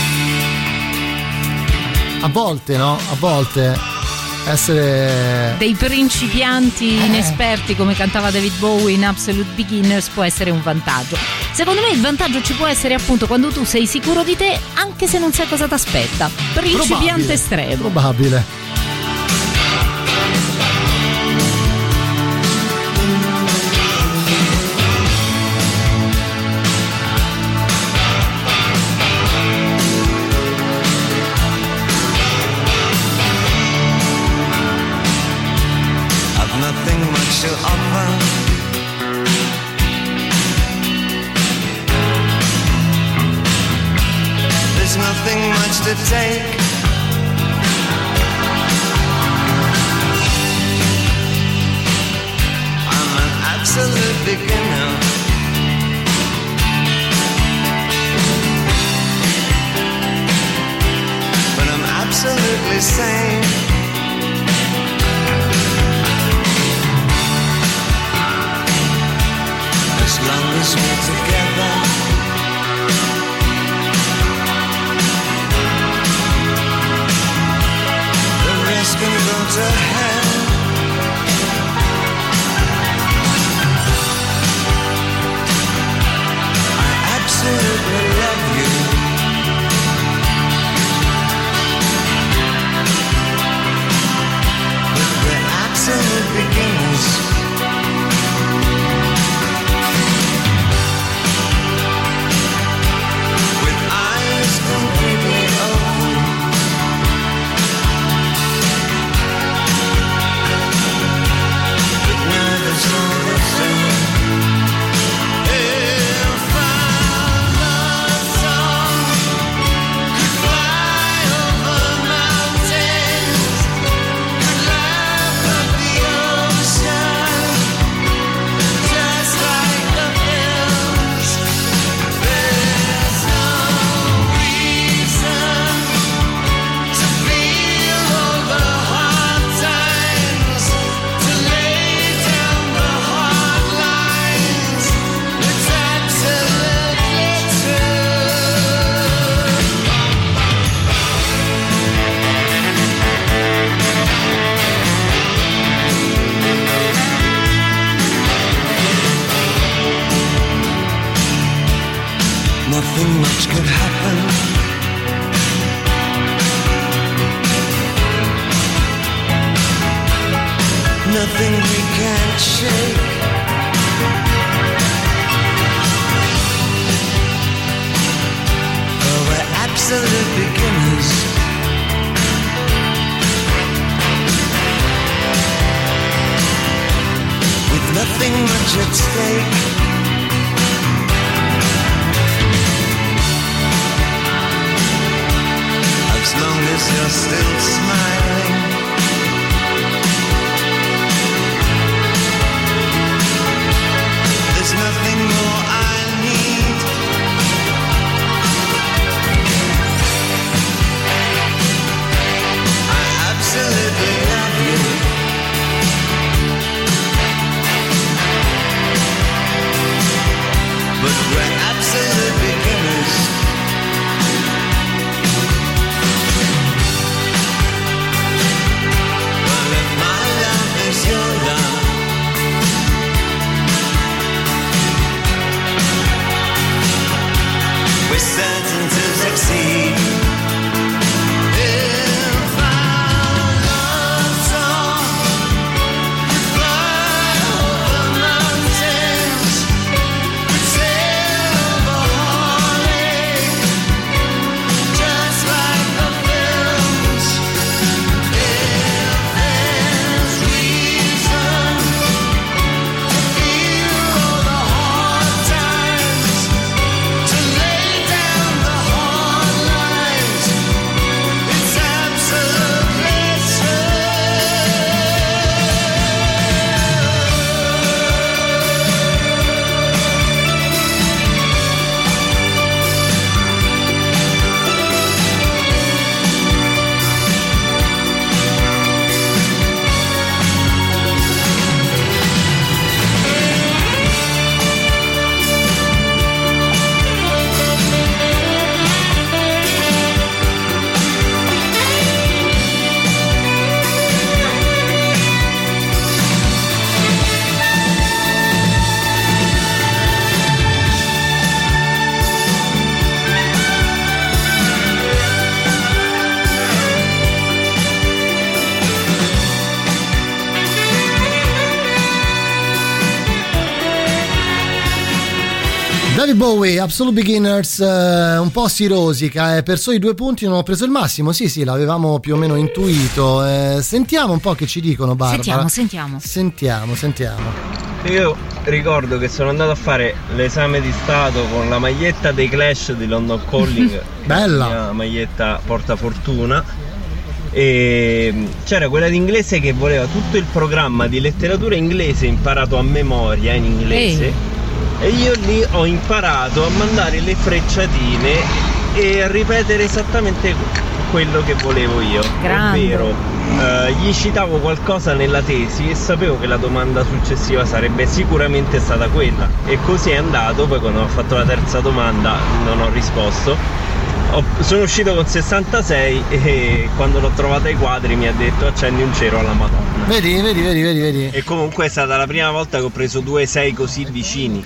A volte, no? A volte essere dei principianti eh. inesperti come cantava David Bowie in Absolute Beginners può essere un vantaggio. Secondo me il vantaggio ci può essere appunto quando tu sei sicuro di te anche se non sai cosa ti aspetta. Principiante probabile, estremo. Probabile. There's nothing much to take. I'm an absolute beginner. But I'm absolutely sane. As long as we're together, the rest can go to hell. I absolutely love you. But we're absolute beginners. Completely open, but now there's no return. If our love song could fly over mountains, could laugh at the ocean, just like the hills, there's no to feel all the hard times, to lay down the hard lines. It's absolutely true. Nothing much could happen. Nothing we can't shake. Oh, we're absolute beginners. With nothing much at stake. As long as you're still smiling, there's nothing more I need. I absolutely love you. But we're absolute beginners. Well, if my love is your love, we're certain to succeed. If our love song could fly over mountains, could sail over heartache, just like the films. If there's reason to feel all the hard times, to lay down the hard lines, it's absolutely true. David Bowie, Absolute Beginners, eh, un po' si rosica, eh, per soli due punti non ho preso il massimo, sì sì, l'avevamo più o meno intuito, eh, sentiamo un po' che ci dicono, Barbara. Sentiamo, sentiamo. Sentiamo, sentiamo. Io ricordo che sono andato a fare l'esame di stato con la maglietta dei Clash di London Calling. Bella! La maglietta portafortuna. E c'era quella di inglese che voleva tutto il programma di letteratura inglese imparato a memoria in inglese. Ehi. E io lì ho imparato a mandare le frecciatine e a ripetere esattamente quello che volevo io. Grande. Ovvero eh, gli citavo qualcosa nella tesi e sapevo che la domanda successiva sarebbe sicuramente stata quella, e così è andato. Poi quando ho fatto la terza domanda non ho risposto, ho, sono uscito con sessantasei e quando l'ho trovata ai quadri mi ha detto accendi un cero alla Madonna. Vedi, vedi, vedi, vedi, vedi. E comunque è stata la prima volta che ho preso due sei così vicini.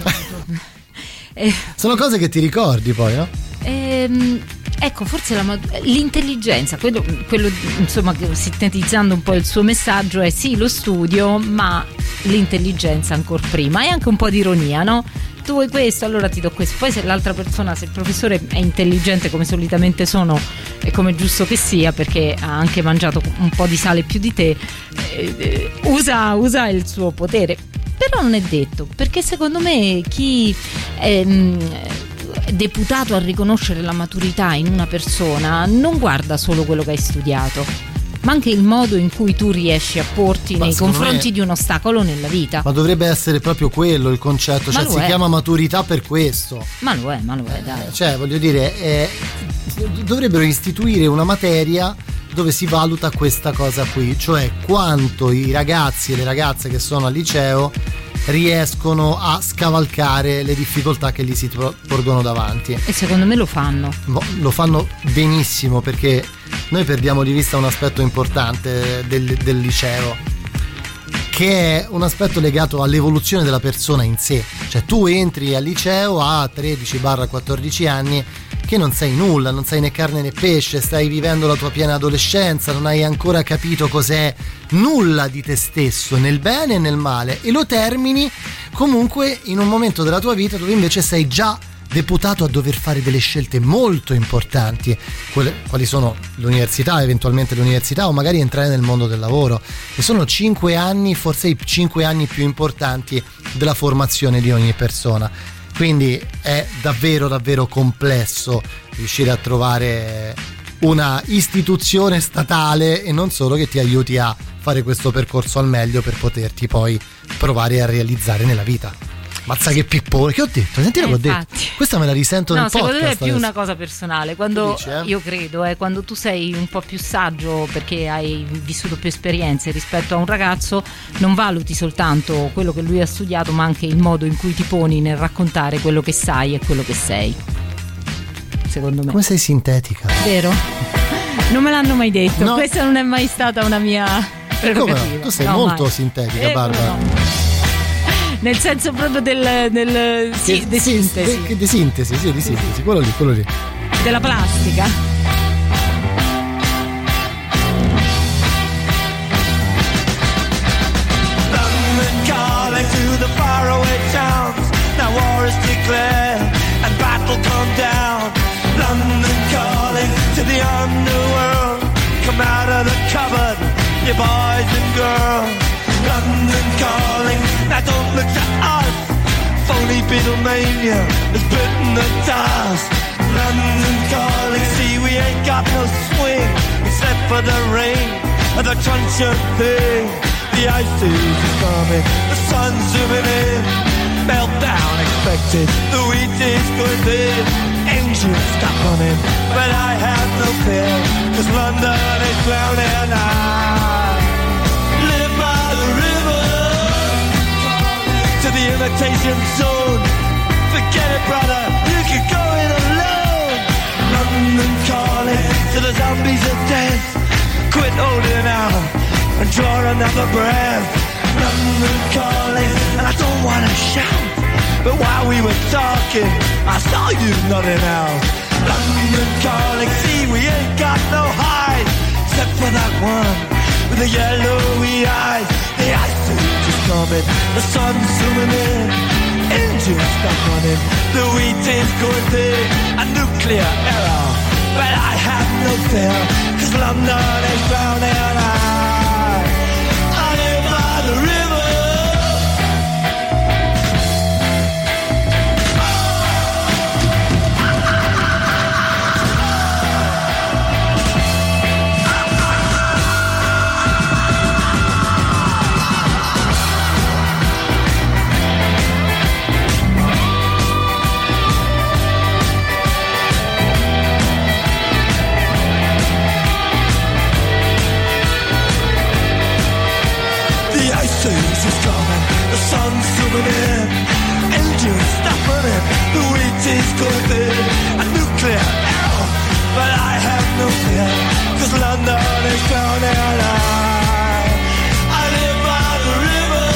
eh. Sono cose che ti ricordi poi, no? Ehm Ecco, forse la, l'intelligenza, quello, quello insomma, sintetizzando un po' il suo messaggio, è sì lo studio, ma l'intelligenza ancora prima, e anche un po' di ironia, no? Tu vuoi questo, allora ti do questo. Poi se l'altra persona, se il professore è intelligente come solitamente sono e come è giusto che sia, perché ha anche mangiato un po' di sale più di te, eh, usa, usa il suo potere. Però non è detto, perché secondo me chi... Ehm, deputato a riconoscere la maturità in una persona non guarda solo quello che hai studiato, ma anche il modo in cui tu riesci a porti ma nei confronti me... di un ostacolo nella vita. Ma dovrebbe essere proprio quello il concetto, ma cioè si è. chiama maturità per questo. Ma lo è, ma lo è, dai. Cioè, voglio dire, eh, dovrebbero istituire una materia dove si valuta questa cosa qui, cioè quanto i ragazzi e le ragazze che sono al liceo riescono a scavalcare le difficoltà che gli si porgono davanti. E secondo me lo fanno. Lo fanno benissimo, perché noi perdiamo di vista un aspetto importante del, del liceo, che è un aspetto legato all'evoluzione della persona in sé. Cioè tu entri al liceo a tredici quattordici anni che non sai nulla, non sai né carne né pesce, stai vivendo la tua piena adolescenza, non hai ancora capito cos'è nulla di te stesso, nel bene e nel male, e lo termini comunque in un momento della tua vita dove invece sei già deputato a dover fare delle scelte molto importanti, quelle, quali sono l'università, eventualmente l'università, o magari entrare nel mondo del lavoro, e sono cinque anni, forse i cinque anni più importanti della formazione di ogni persona. Quindi è davvero davvero complesso riuscire a trovare una istituzione statale e non solo che ti aiuti a fare questo percorso al meglio per poterti poi provare a realizzare nella vita. Mazza che pippone, che ho detto? Senti eh, che ho detto. Questa me la risento no, nel podcast. No, secondo me è più adesso. Una cosa personale. Quando dici, eh? Io credo, eh, quando tu sei un po' più saggio perché hai vissuto più esperienze rispetto a un ragazzo, non valuti soltanto quello che lui ha studiato, ma anche il modo in cui ti poni nel raccontare quello che sai e quello che sei. Secondo me. Come sei sintetica. Vero? Non me l'hanno mai detto. No. Questa non è mai stata una mia prerogativa. Come no? Tu sei no, molto mai. sintetica, eh, Barbara. No. Nel senso proprio del, del sì, di sì, sintesi. Di, di sintesi, sì, di sintesi, quello lì, quello lì. Della plastica. London calling to the faraway towns. Now war is declared and battle come down. London calling to the underworld. Come out of the cupboard, you boys and girls. London calling, now don't look to us. Phony Beatlemania has bitten the dust. London calling, see we ain't got no swing except for the rain and the crunch of thing. The ice is coming, the sun's zooming in. Meltdown expected, the wheat is going big. Engines stop running, but I have no fear, cause London is drowning. I live by the river to the imitation zone. Forget it, brother, you can go it alone. London calling to the zombies of death. Quit holding out and draw another breath. London calling, and I don't wanna shout, but while we were talking, I saw you nodding out. London calling, see we ain't got no hide, except for that one with the yellowy eyes. The ice age is coming, the sun's zooming in, engines stop running, the wheat is going big, a nuclear error, but I have no fear, cause London is drowning. I, I live by the river morning I, I live by the river.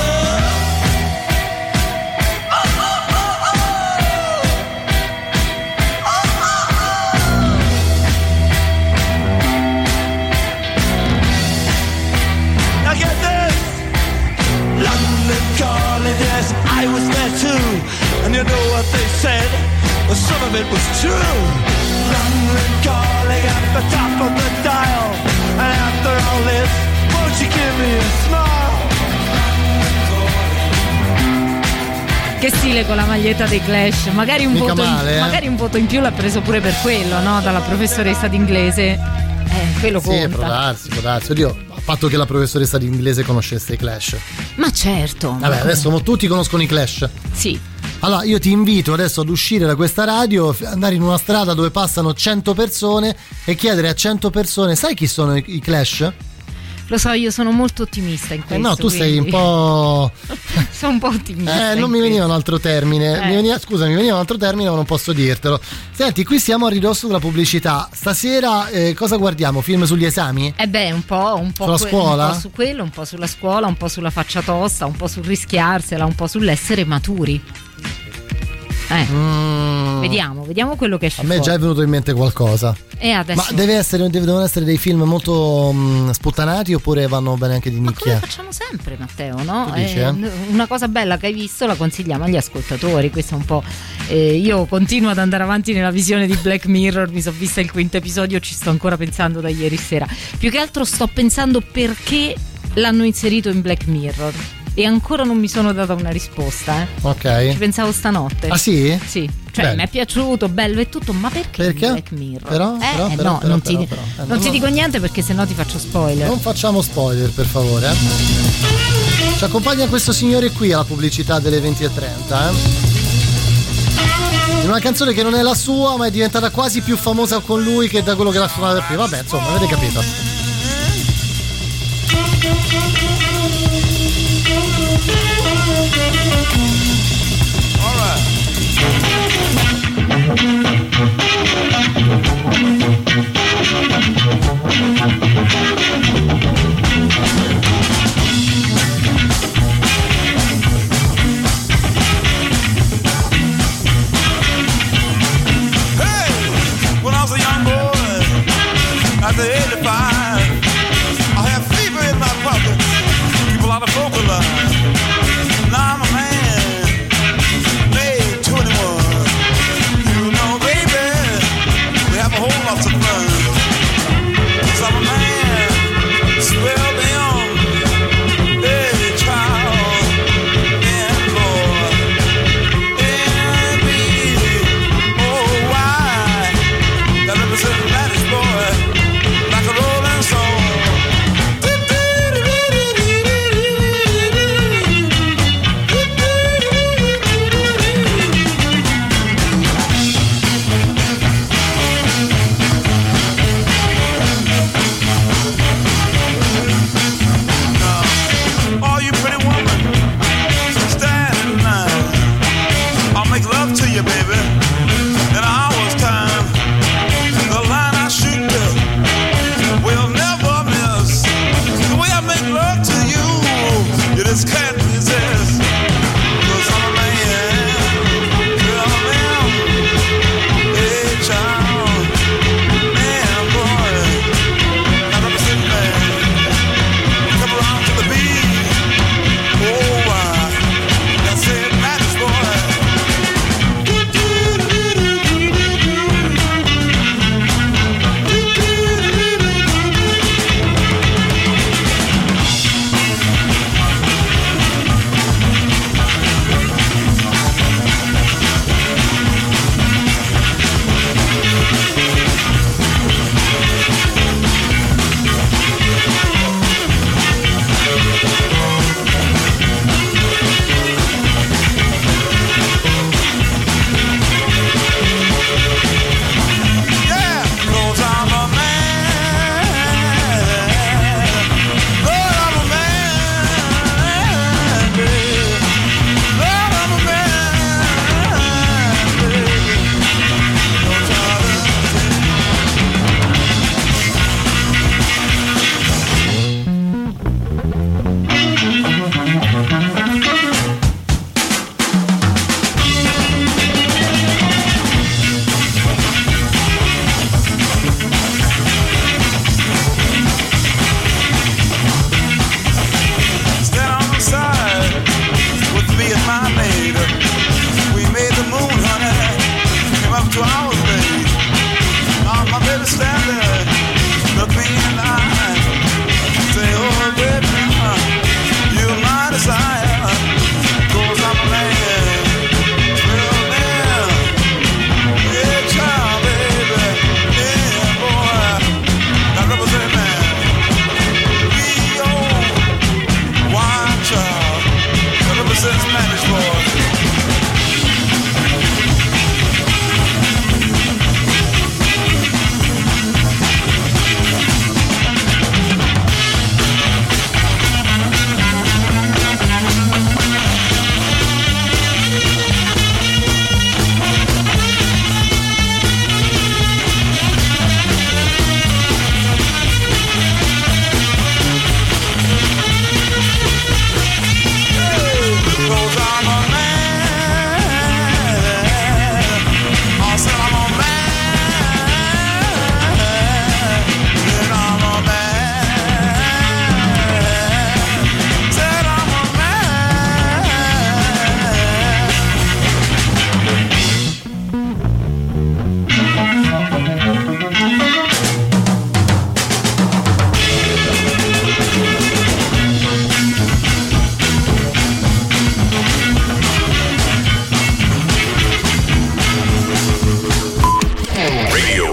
Oh, oh, oh, oh. Oh, oh, oh. Now get this, London calling, yes, I was there too, and you know what they said, well, some of it was true. London calling at the top of the dial, and after all this, won't you give me a smile? Che stile con la maglietta dei Clash, magari un, voto, male, in, eh? magari un voto in più l'ha preso pure per quello, no? Dalla professoressa d'inglese, eh, quello conta. Sì, può darsi, può darsi. Oddio, a patto che la professoressa di inglese conoscesse i Clash. Ma certo. Vabbè, adesso mo tutti conoscono i Clash. Sì. Allora io ti invito adesso ad uscire da questa radio, andare in una strada dove passano cento persone e chiedere a cento persone: sai chi sono i, i Clash? Lo so, io sono molto ottimista in questo. Eh no, tu quindi... sei un po'... sono un po' ottimista. Eh, non mi veniva un altro termine. Eh. Mi veniva, scusa, mi veniva un altro termine, ma non posso dirtelo. Senti, qui siamo a ridosso della pubblicità. Stasera eh, cosa guardiamo? Film sugli esami? Eh beh, un po', un po' sulla que- scuola? Un po' su quello, un po' sulla scuola, un po' sulla faccia tosta, un po' sul rischiarsela, un po' sull'essere maturi. Eh. Mm. Vediamo, vediamo quello che esce. A me fuori. già è venuto in mente qualcosa. E adesso... Ma deve essere, devono essere dei film molto mh, sputtanati oppure vanno bene anche di Ma nicchia? come facciamo sempre, Matteo, no? Tu dici, Eh, eh? Una cosa bella che hai visto la consigliamo agli ascoltatori. Questo è un po'. Eh, io continuo ad andare avanti nella visione di Black Mirror. Mi sono vista il quinto episodio, ci sto ancora pensando da ieri sera. Più che altro sto pensando perché l'hanno inserito in Black Mirror. E ancora non mi sono data una risposta, eh. Ok. Ci pensavo stanotte. Ah sì? Sì. Cioè Bello. mi è piaciuto, bello e tutto, ma perché, Perché? Black Mirror? Però, eh, però, eh, però, no, però, non, però, ti, però, eh, non no, ti no. dico niente perché sennò ti faccio spoiler. Non facciamo spoiler, per favore. Eh. Ci accompagna questo signore qui alla pubblicità delle venti e trenta, eh. In una canzone che non è la sua, ma è diventata quasi più famosa con lui che da quello che l'ha suonata prima. Vabbè, insomma, avete capito. When I was a young boy, at the age of five, I had fever in my pocket, people out of vocal line. Now I'm a man, made twenty-one. You know, baby,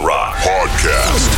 Rock Podcast.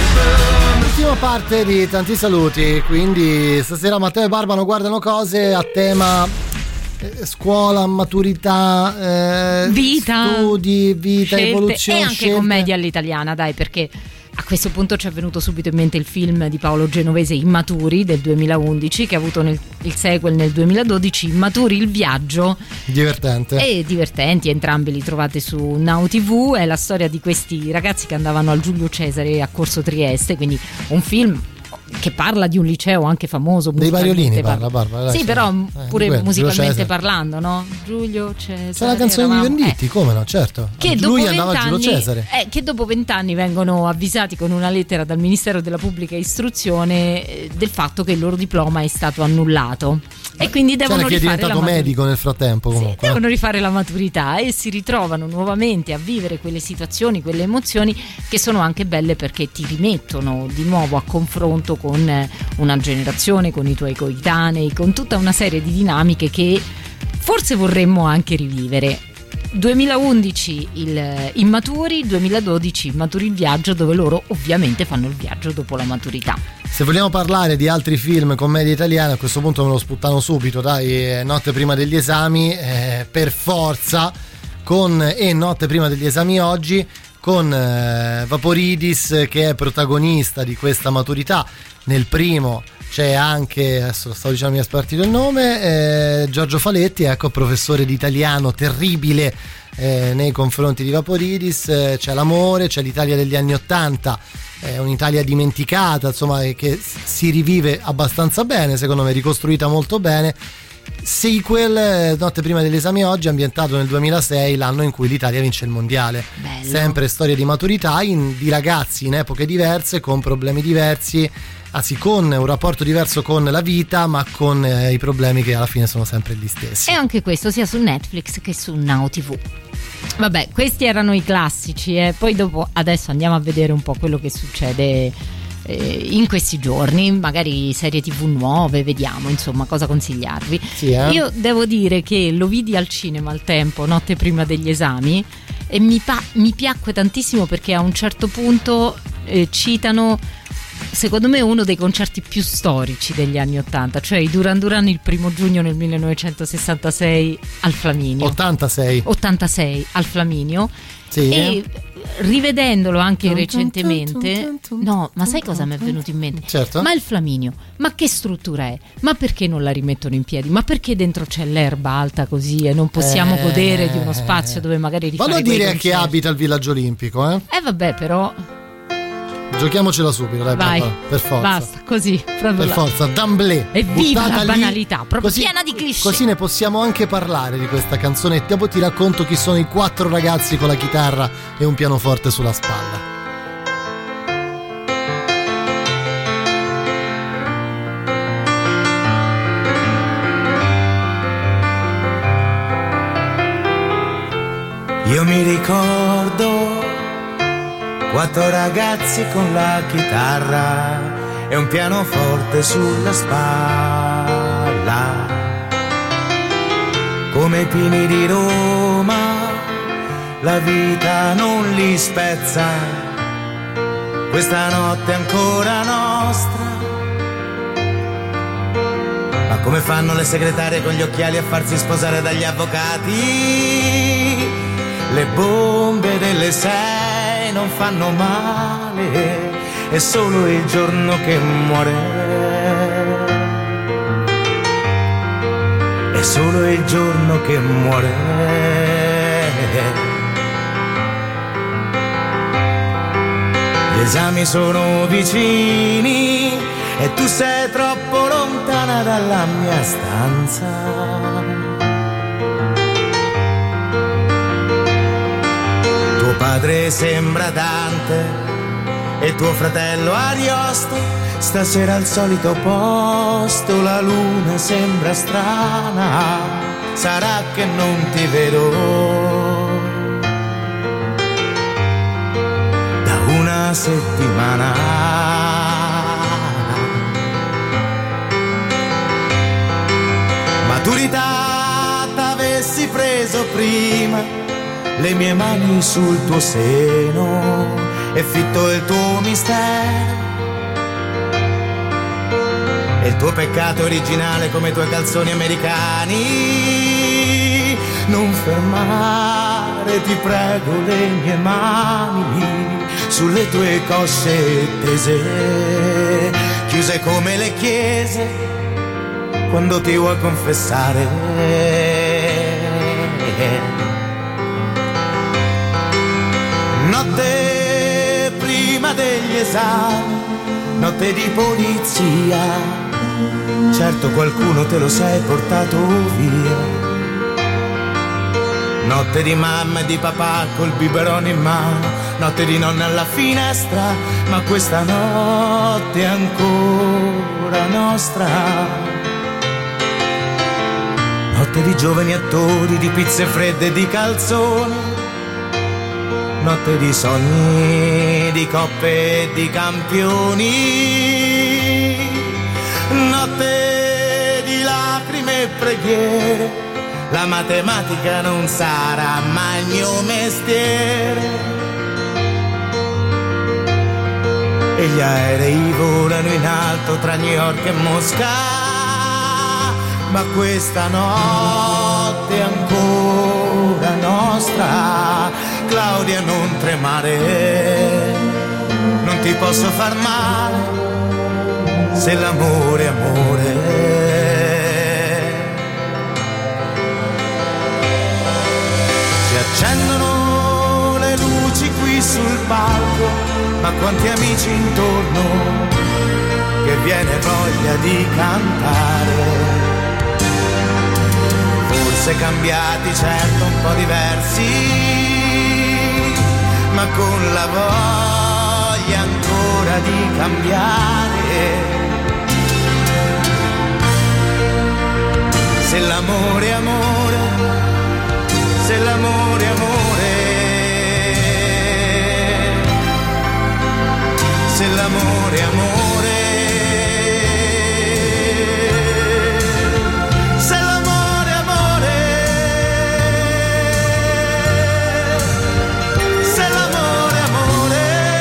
Ultima parte di tanti saluti, quindi stasera Matteo e Barbano guardano cose a tema eh, scuola, maturità, eh, vita, studi, vita, scelte, evoluzione e anche scelte. commedia all'italiana, dai, perché a questo punto ci è venuto subito in mente il film di Paolo Genovese Immaturi del duemilaundici, che ha avuto nel, il sequel nel duemiladodici, Immaturi il viaggio. Divertente. E divertenti, entrambi li trovate su Now tivù. È la storia di questi ragazzi che andavano al Giulio Cesare a Corso Trieste, quindi un film che parla di un liceo anche famoso, dei Bariolini parla, Barbara, sì, sì, però eh, pure quello, musicalmente parlando, no? Giulio Cesare, c'è la canzone eravamo, di Venditti, eh. come no, certo, Che lui dopo andava a Giulio Cesare, eh, che dopo vent'anni vengono avvisati con una lettera dal Ministero della Pubblica Istruzione eh, del fatto che il loro diploma è stato annullato e quindi devono c'era chi è rifare diventato la maturità. medico nel frattempo comunque. Sì, devono rifare la maturità e si ritrovano nuovamente a vivere quelle situazioni, quelle emozioni che sono anche belle perché ti rimettono di nuovo a confronto con una generazione, con i tuoi coetanei, con tutta una serie di dinamiche che forse vorremmo anche rivivere. duemilaundici il Immaturi, duemiladodici Immaturi il viaggio, dove loro ovviamente fanno il viaggio dopo la maturità. Se vogliamo parlare di altri film, commedie italiane, a questo punto me lo sputtano subito, dai, Notte prima degli esami, eh, per forza, con e Notte prima degli esami oggi, con eh, Vaporidis che è protagonista di questa maturità. Nel primo c'è anche, adesso lo stavo dicendo, mi è spartito il nome, eh, Giorgio Faletti, ecco, professore di italiano terribile eh, nei confronti di Vaporidis. Eh, c'è l'amore, c'è l'Italia degli anni Ottanta, è un'Italia dimenticata, insomma, che si rivive abbastanza bene, secondo me, ricostruita molto bene. Sequel, Notte prima degli esami oggi, ambientato nel duemilasei, l'anno in cui l'Italia vince il mondiale. Bello. Sempre storia di maturità in, di ragazzi in epoche diverse, con problemi diversi, anzi con un rapporto diverso con la vita, ma con eh, i problemi che alla fine sono sempre gli stessi. E anche questo sia su Netflix che su Now tivù. Vabbè, questi erano i classici, e eh. poi dopo adesso andiamo a vedere un po' quello che succede eh, in questi giorni, magari serie tivù nuove, vediamo insomma cosa consigliarvi. Sì, eh? Io devo dire che lo vidi al cinema al tempo, notte prima degli esami, e mi, pa- mi piacque tantissimo perché a un certo punto eh, citano, secondo me, uno dei concerti più storici degli anni Ottanta, cioè i Duran Duran il primo giugno nel millenovecentosessantasei al Flaminio. ottantasei ottantasei al Flaminio. Sì. E rivedendolo anche recentemente, no, ma sai cosa mi è venuto in mente? Certo. Ma il Flaminio, ma che struttura è? Ma perché non la rimettono in piedi? Ma perché dentro c'è l'erba alta così e non possiamo Eh. godere di uno spazio dove magari rifare Vallo a quei dire a chi concerti? abita il villaggio olimpico, eh? Eh vabbè, però Giochiamocela subito, dai, vai, Barbara, per forza. basta, così proprio Per la- forza, d'amblè. E viva buttata la lì, banalità, proprio così- piena di cliché. Così ne possiamo anche parlare di questa canzone e dopo ti racconto chi sono i quattro ragazzi con la chitarra e un pianoforte sulla spalla. Io mi ricordo quattro ragazzi con la chitarra e un pianoforte sulla spalla. Come i pini di Roma, la vita non li spezza. Questa notte è ancora nostra. Ma come fanno le segretarie con gli occhiali a farsi sposare dagli avvocati? Le bombe delle sei non fanno male, è solo il giorno che muore. È solo il giorno che muore. Gli esami sono vicini e tu sei troppo lontana dalla mia stanza. Tuo padre sembra Dante e tuo fratello Ariosto. Stasera al solito posto, la luna sembra strana. Sarà che non ti vedo da una settimana. Maturità t'avessi preso prima, le mie mani sul tuo seno e fitto il tuo mistero. E il tuo peccato originale come i tuoi calzoni americani. Non fermare, ti prego, le mie mani sulle tue cosce tese, chiuse come le chiese quando ti vuoi confessare. Notte prima degli esami, notte di polizia, certo qualcuno te lo sei portato via. Notte di mamma e di papà col biberone in mano, notte di nonna alla finestra, ma questa notte è ancora nostra. Notte di giovani attori, di pizze fredde e di calzoni, notte di sogni, di coppe e di campioni, notte di lacrime e preghiere. La matematica non sarà mai il mio mestiere. E gli aerei volano in alto tra New York e Mosca, ma questa notte è ancora nostra. Claudia, non tremare, non ti posso far male se l'amore è amore. Accendono le luci qui sul palco, ma quanti amici intorno che viene voglia di cantare. Forse cambiati, certo un po' diversi, ma con la voglia ancora di cambiare. Se l'amore è amore, se l'amore è amore, se l'amore è amore, se l'amore è amore, se l'amore è amore.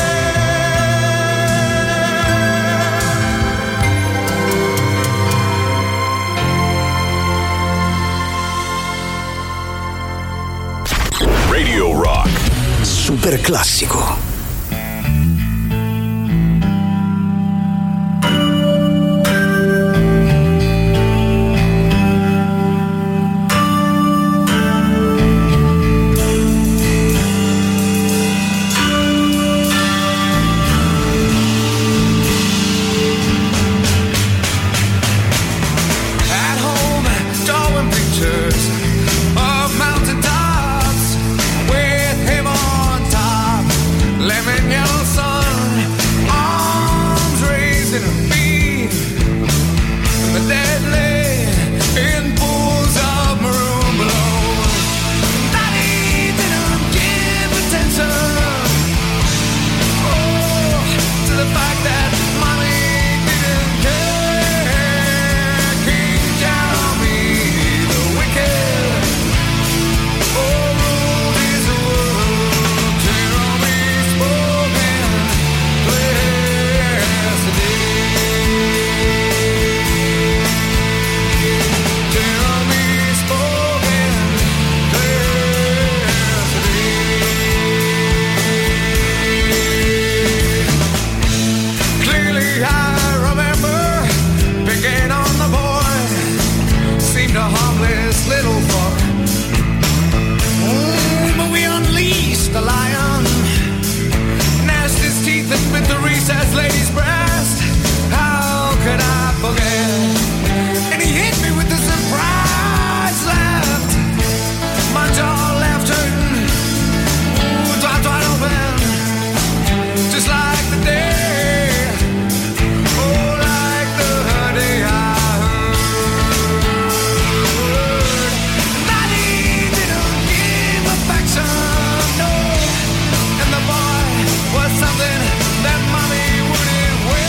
Radio Rock. Super classico. Something that mommy wouldn't wear.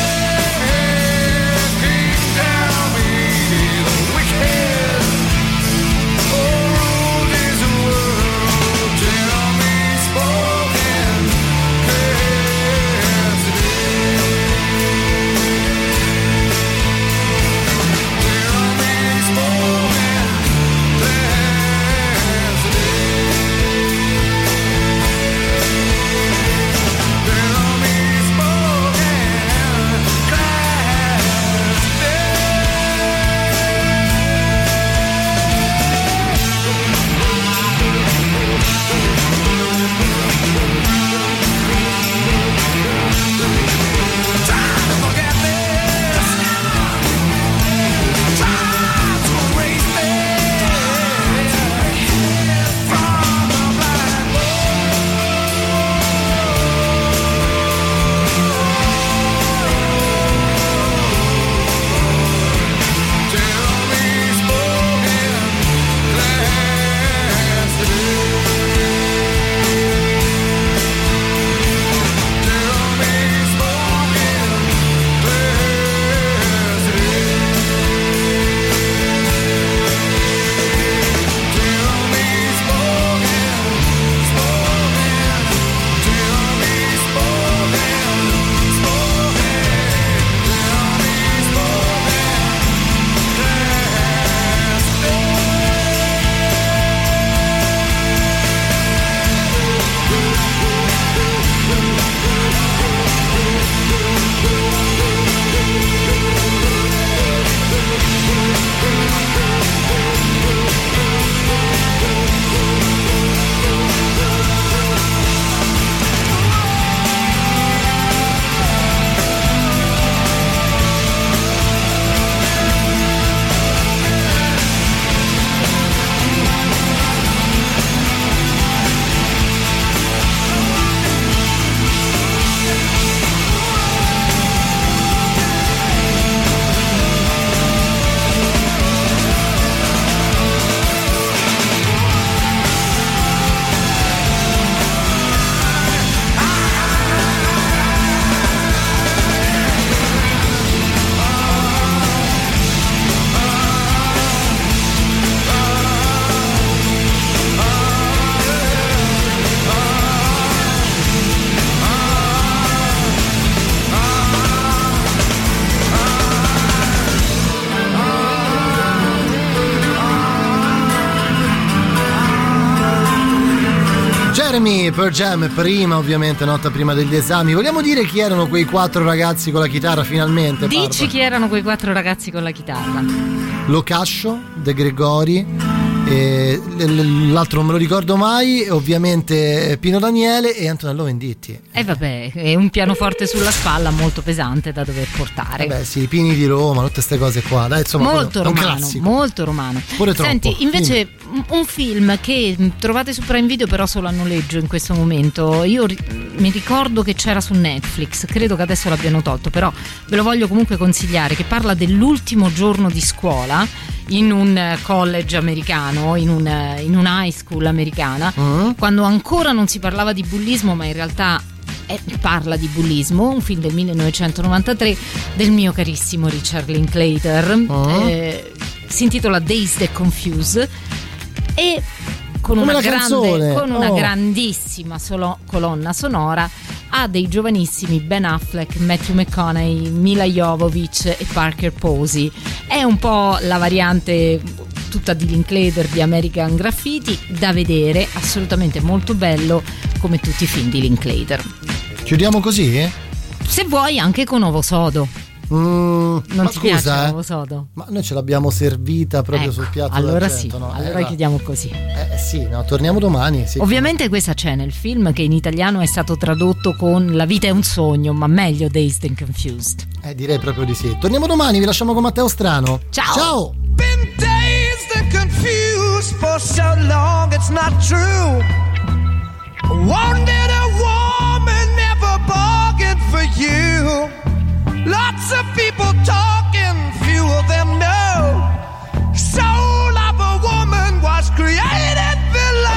Enemy per Jam, prima ovviamente, nota prima degli esami. Vogliamo dire chi erano quei quattro ragazzi con la chitarra finalmente? Dici Barbara? Chi erano quei quattro ragazzi con la chitarra? Lo Cascio, De Gregori, e l'altro non me lo ricordo mai, ovviamente Pino Daniele e Antonello Venditti. E eh vabbè, è un pianoforte sulla spalla molto pesante da dover portare. Vabbè sì, i Pini di Roma, tutte queste cose qua. Dai, insomma, molto romano, molto romano. Pure troppo. Senti, invece Dimmi. un film che trovate su Prime Video però solo a noleggio in questo momento. Io ri- mi ricordo che c'era su Netflix, credo che adesso l'abbiano tolto, però ve lo voglio comunque consigliare, che parla dell'ultimo giorno di scuola in un college americano, in un, in una high school americana, uh-huh. quando ancora non si parlava di bullismo, ma in realtà eh, parla di bullismo. Un film del millenovecentonovantatré del mio carissimo Richard Linklater, uh-huh. eh, si intitola Dazed and Confused e con Come una, la grande, con una oh. grandissima solo, colonna sonora, ha dei giovanissimi Ben Affleck, Matthew McConaughey, Mila Jovovich e Parker Posey. È un po' la variante tutta di Linklater di American Graffiti, da vedere, assolutamente molto bello, come tutti i film di Linklater. Chiudiamo così? Eh? Se vuoi anche con Ovo Sodo. Mm, non ma ti scusa, piace eh? l'uovo sodo? Ma noi ce l'abbiamo servita proprio ecco, sul piatto allora d'argento, sì, no? allora eh, chiudiamo così. Eh sì, no, torniamo domani. Sì. Ovviamente questa c'è nel film, che in italiano è stato tradotto con La vita è un sogno, ma meglio Dazed and Confused. Eh, direi proprio di sì. Torniamo domani, vi lasciamo con Matteo Strano. Ciao. Ciao. Been dazed and confused for so long it's not true. Wanted a woman, never bargained for you. Lots of people talking, few of them know. Soul of a woman was created below.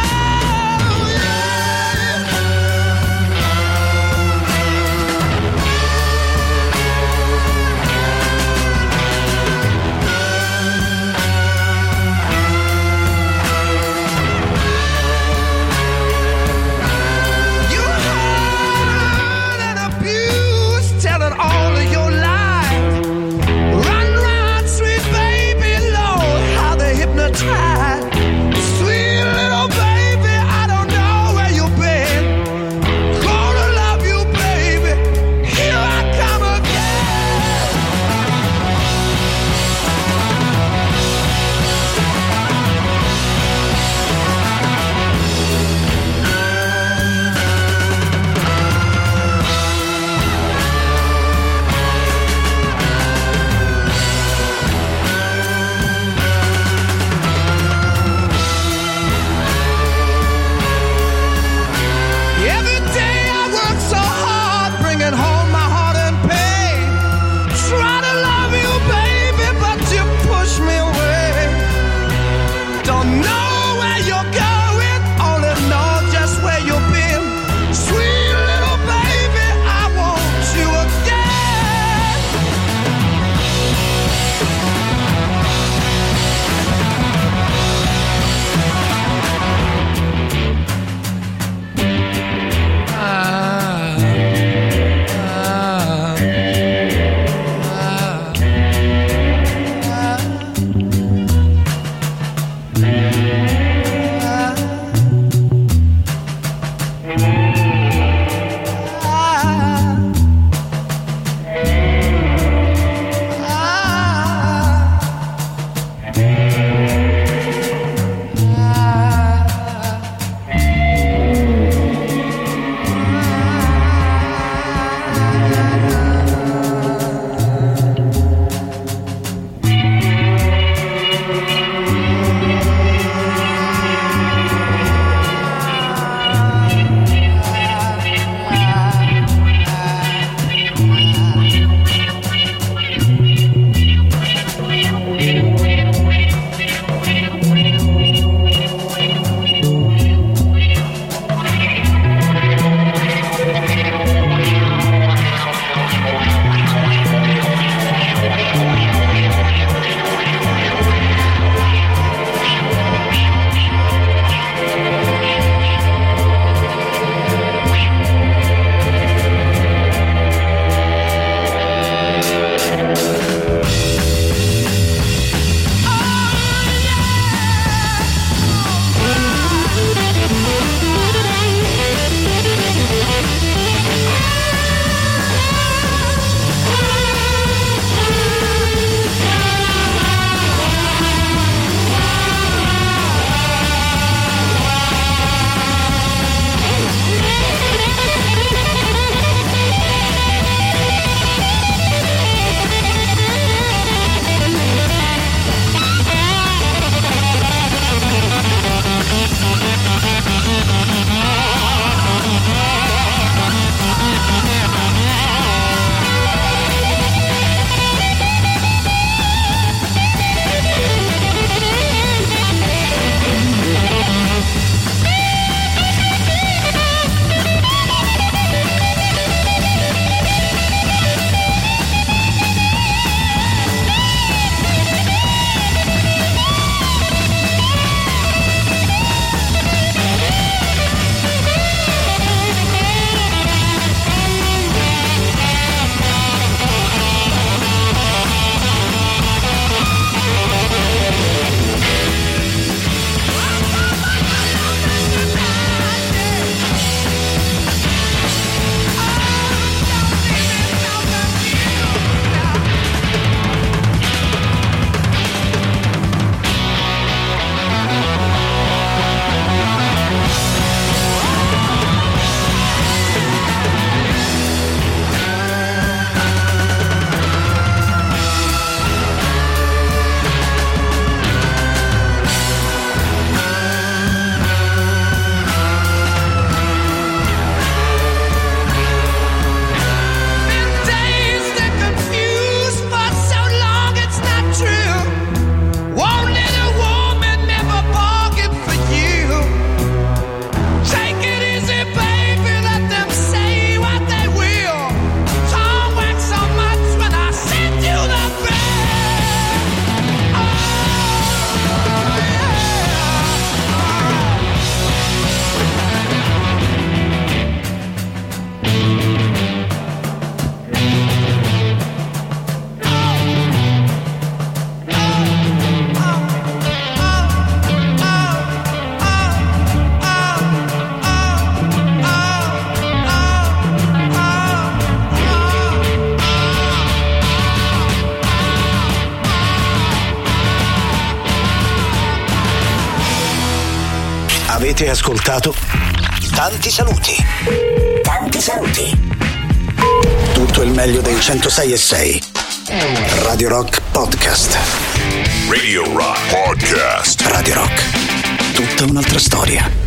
Avete ascoltato Tanti saluti. Tanti saluti. Tutto il meglio dei centosei e sei. Radio Rock Podcast. Radio Rock Podcast. Radio Rock. Tutta un'altra storia.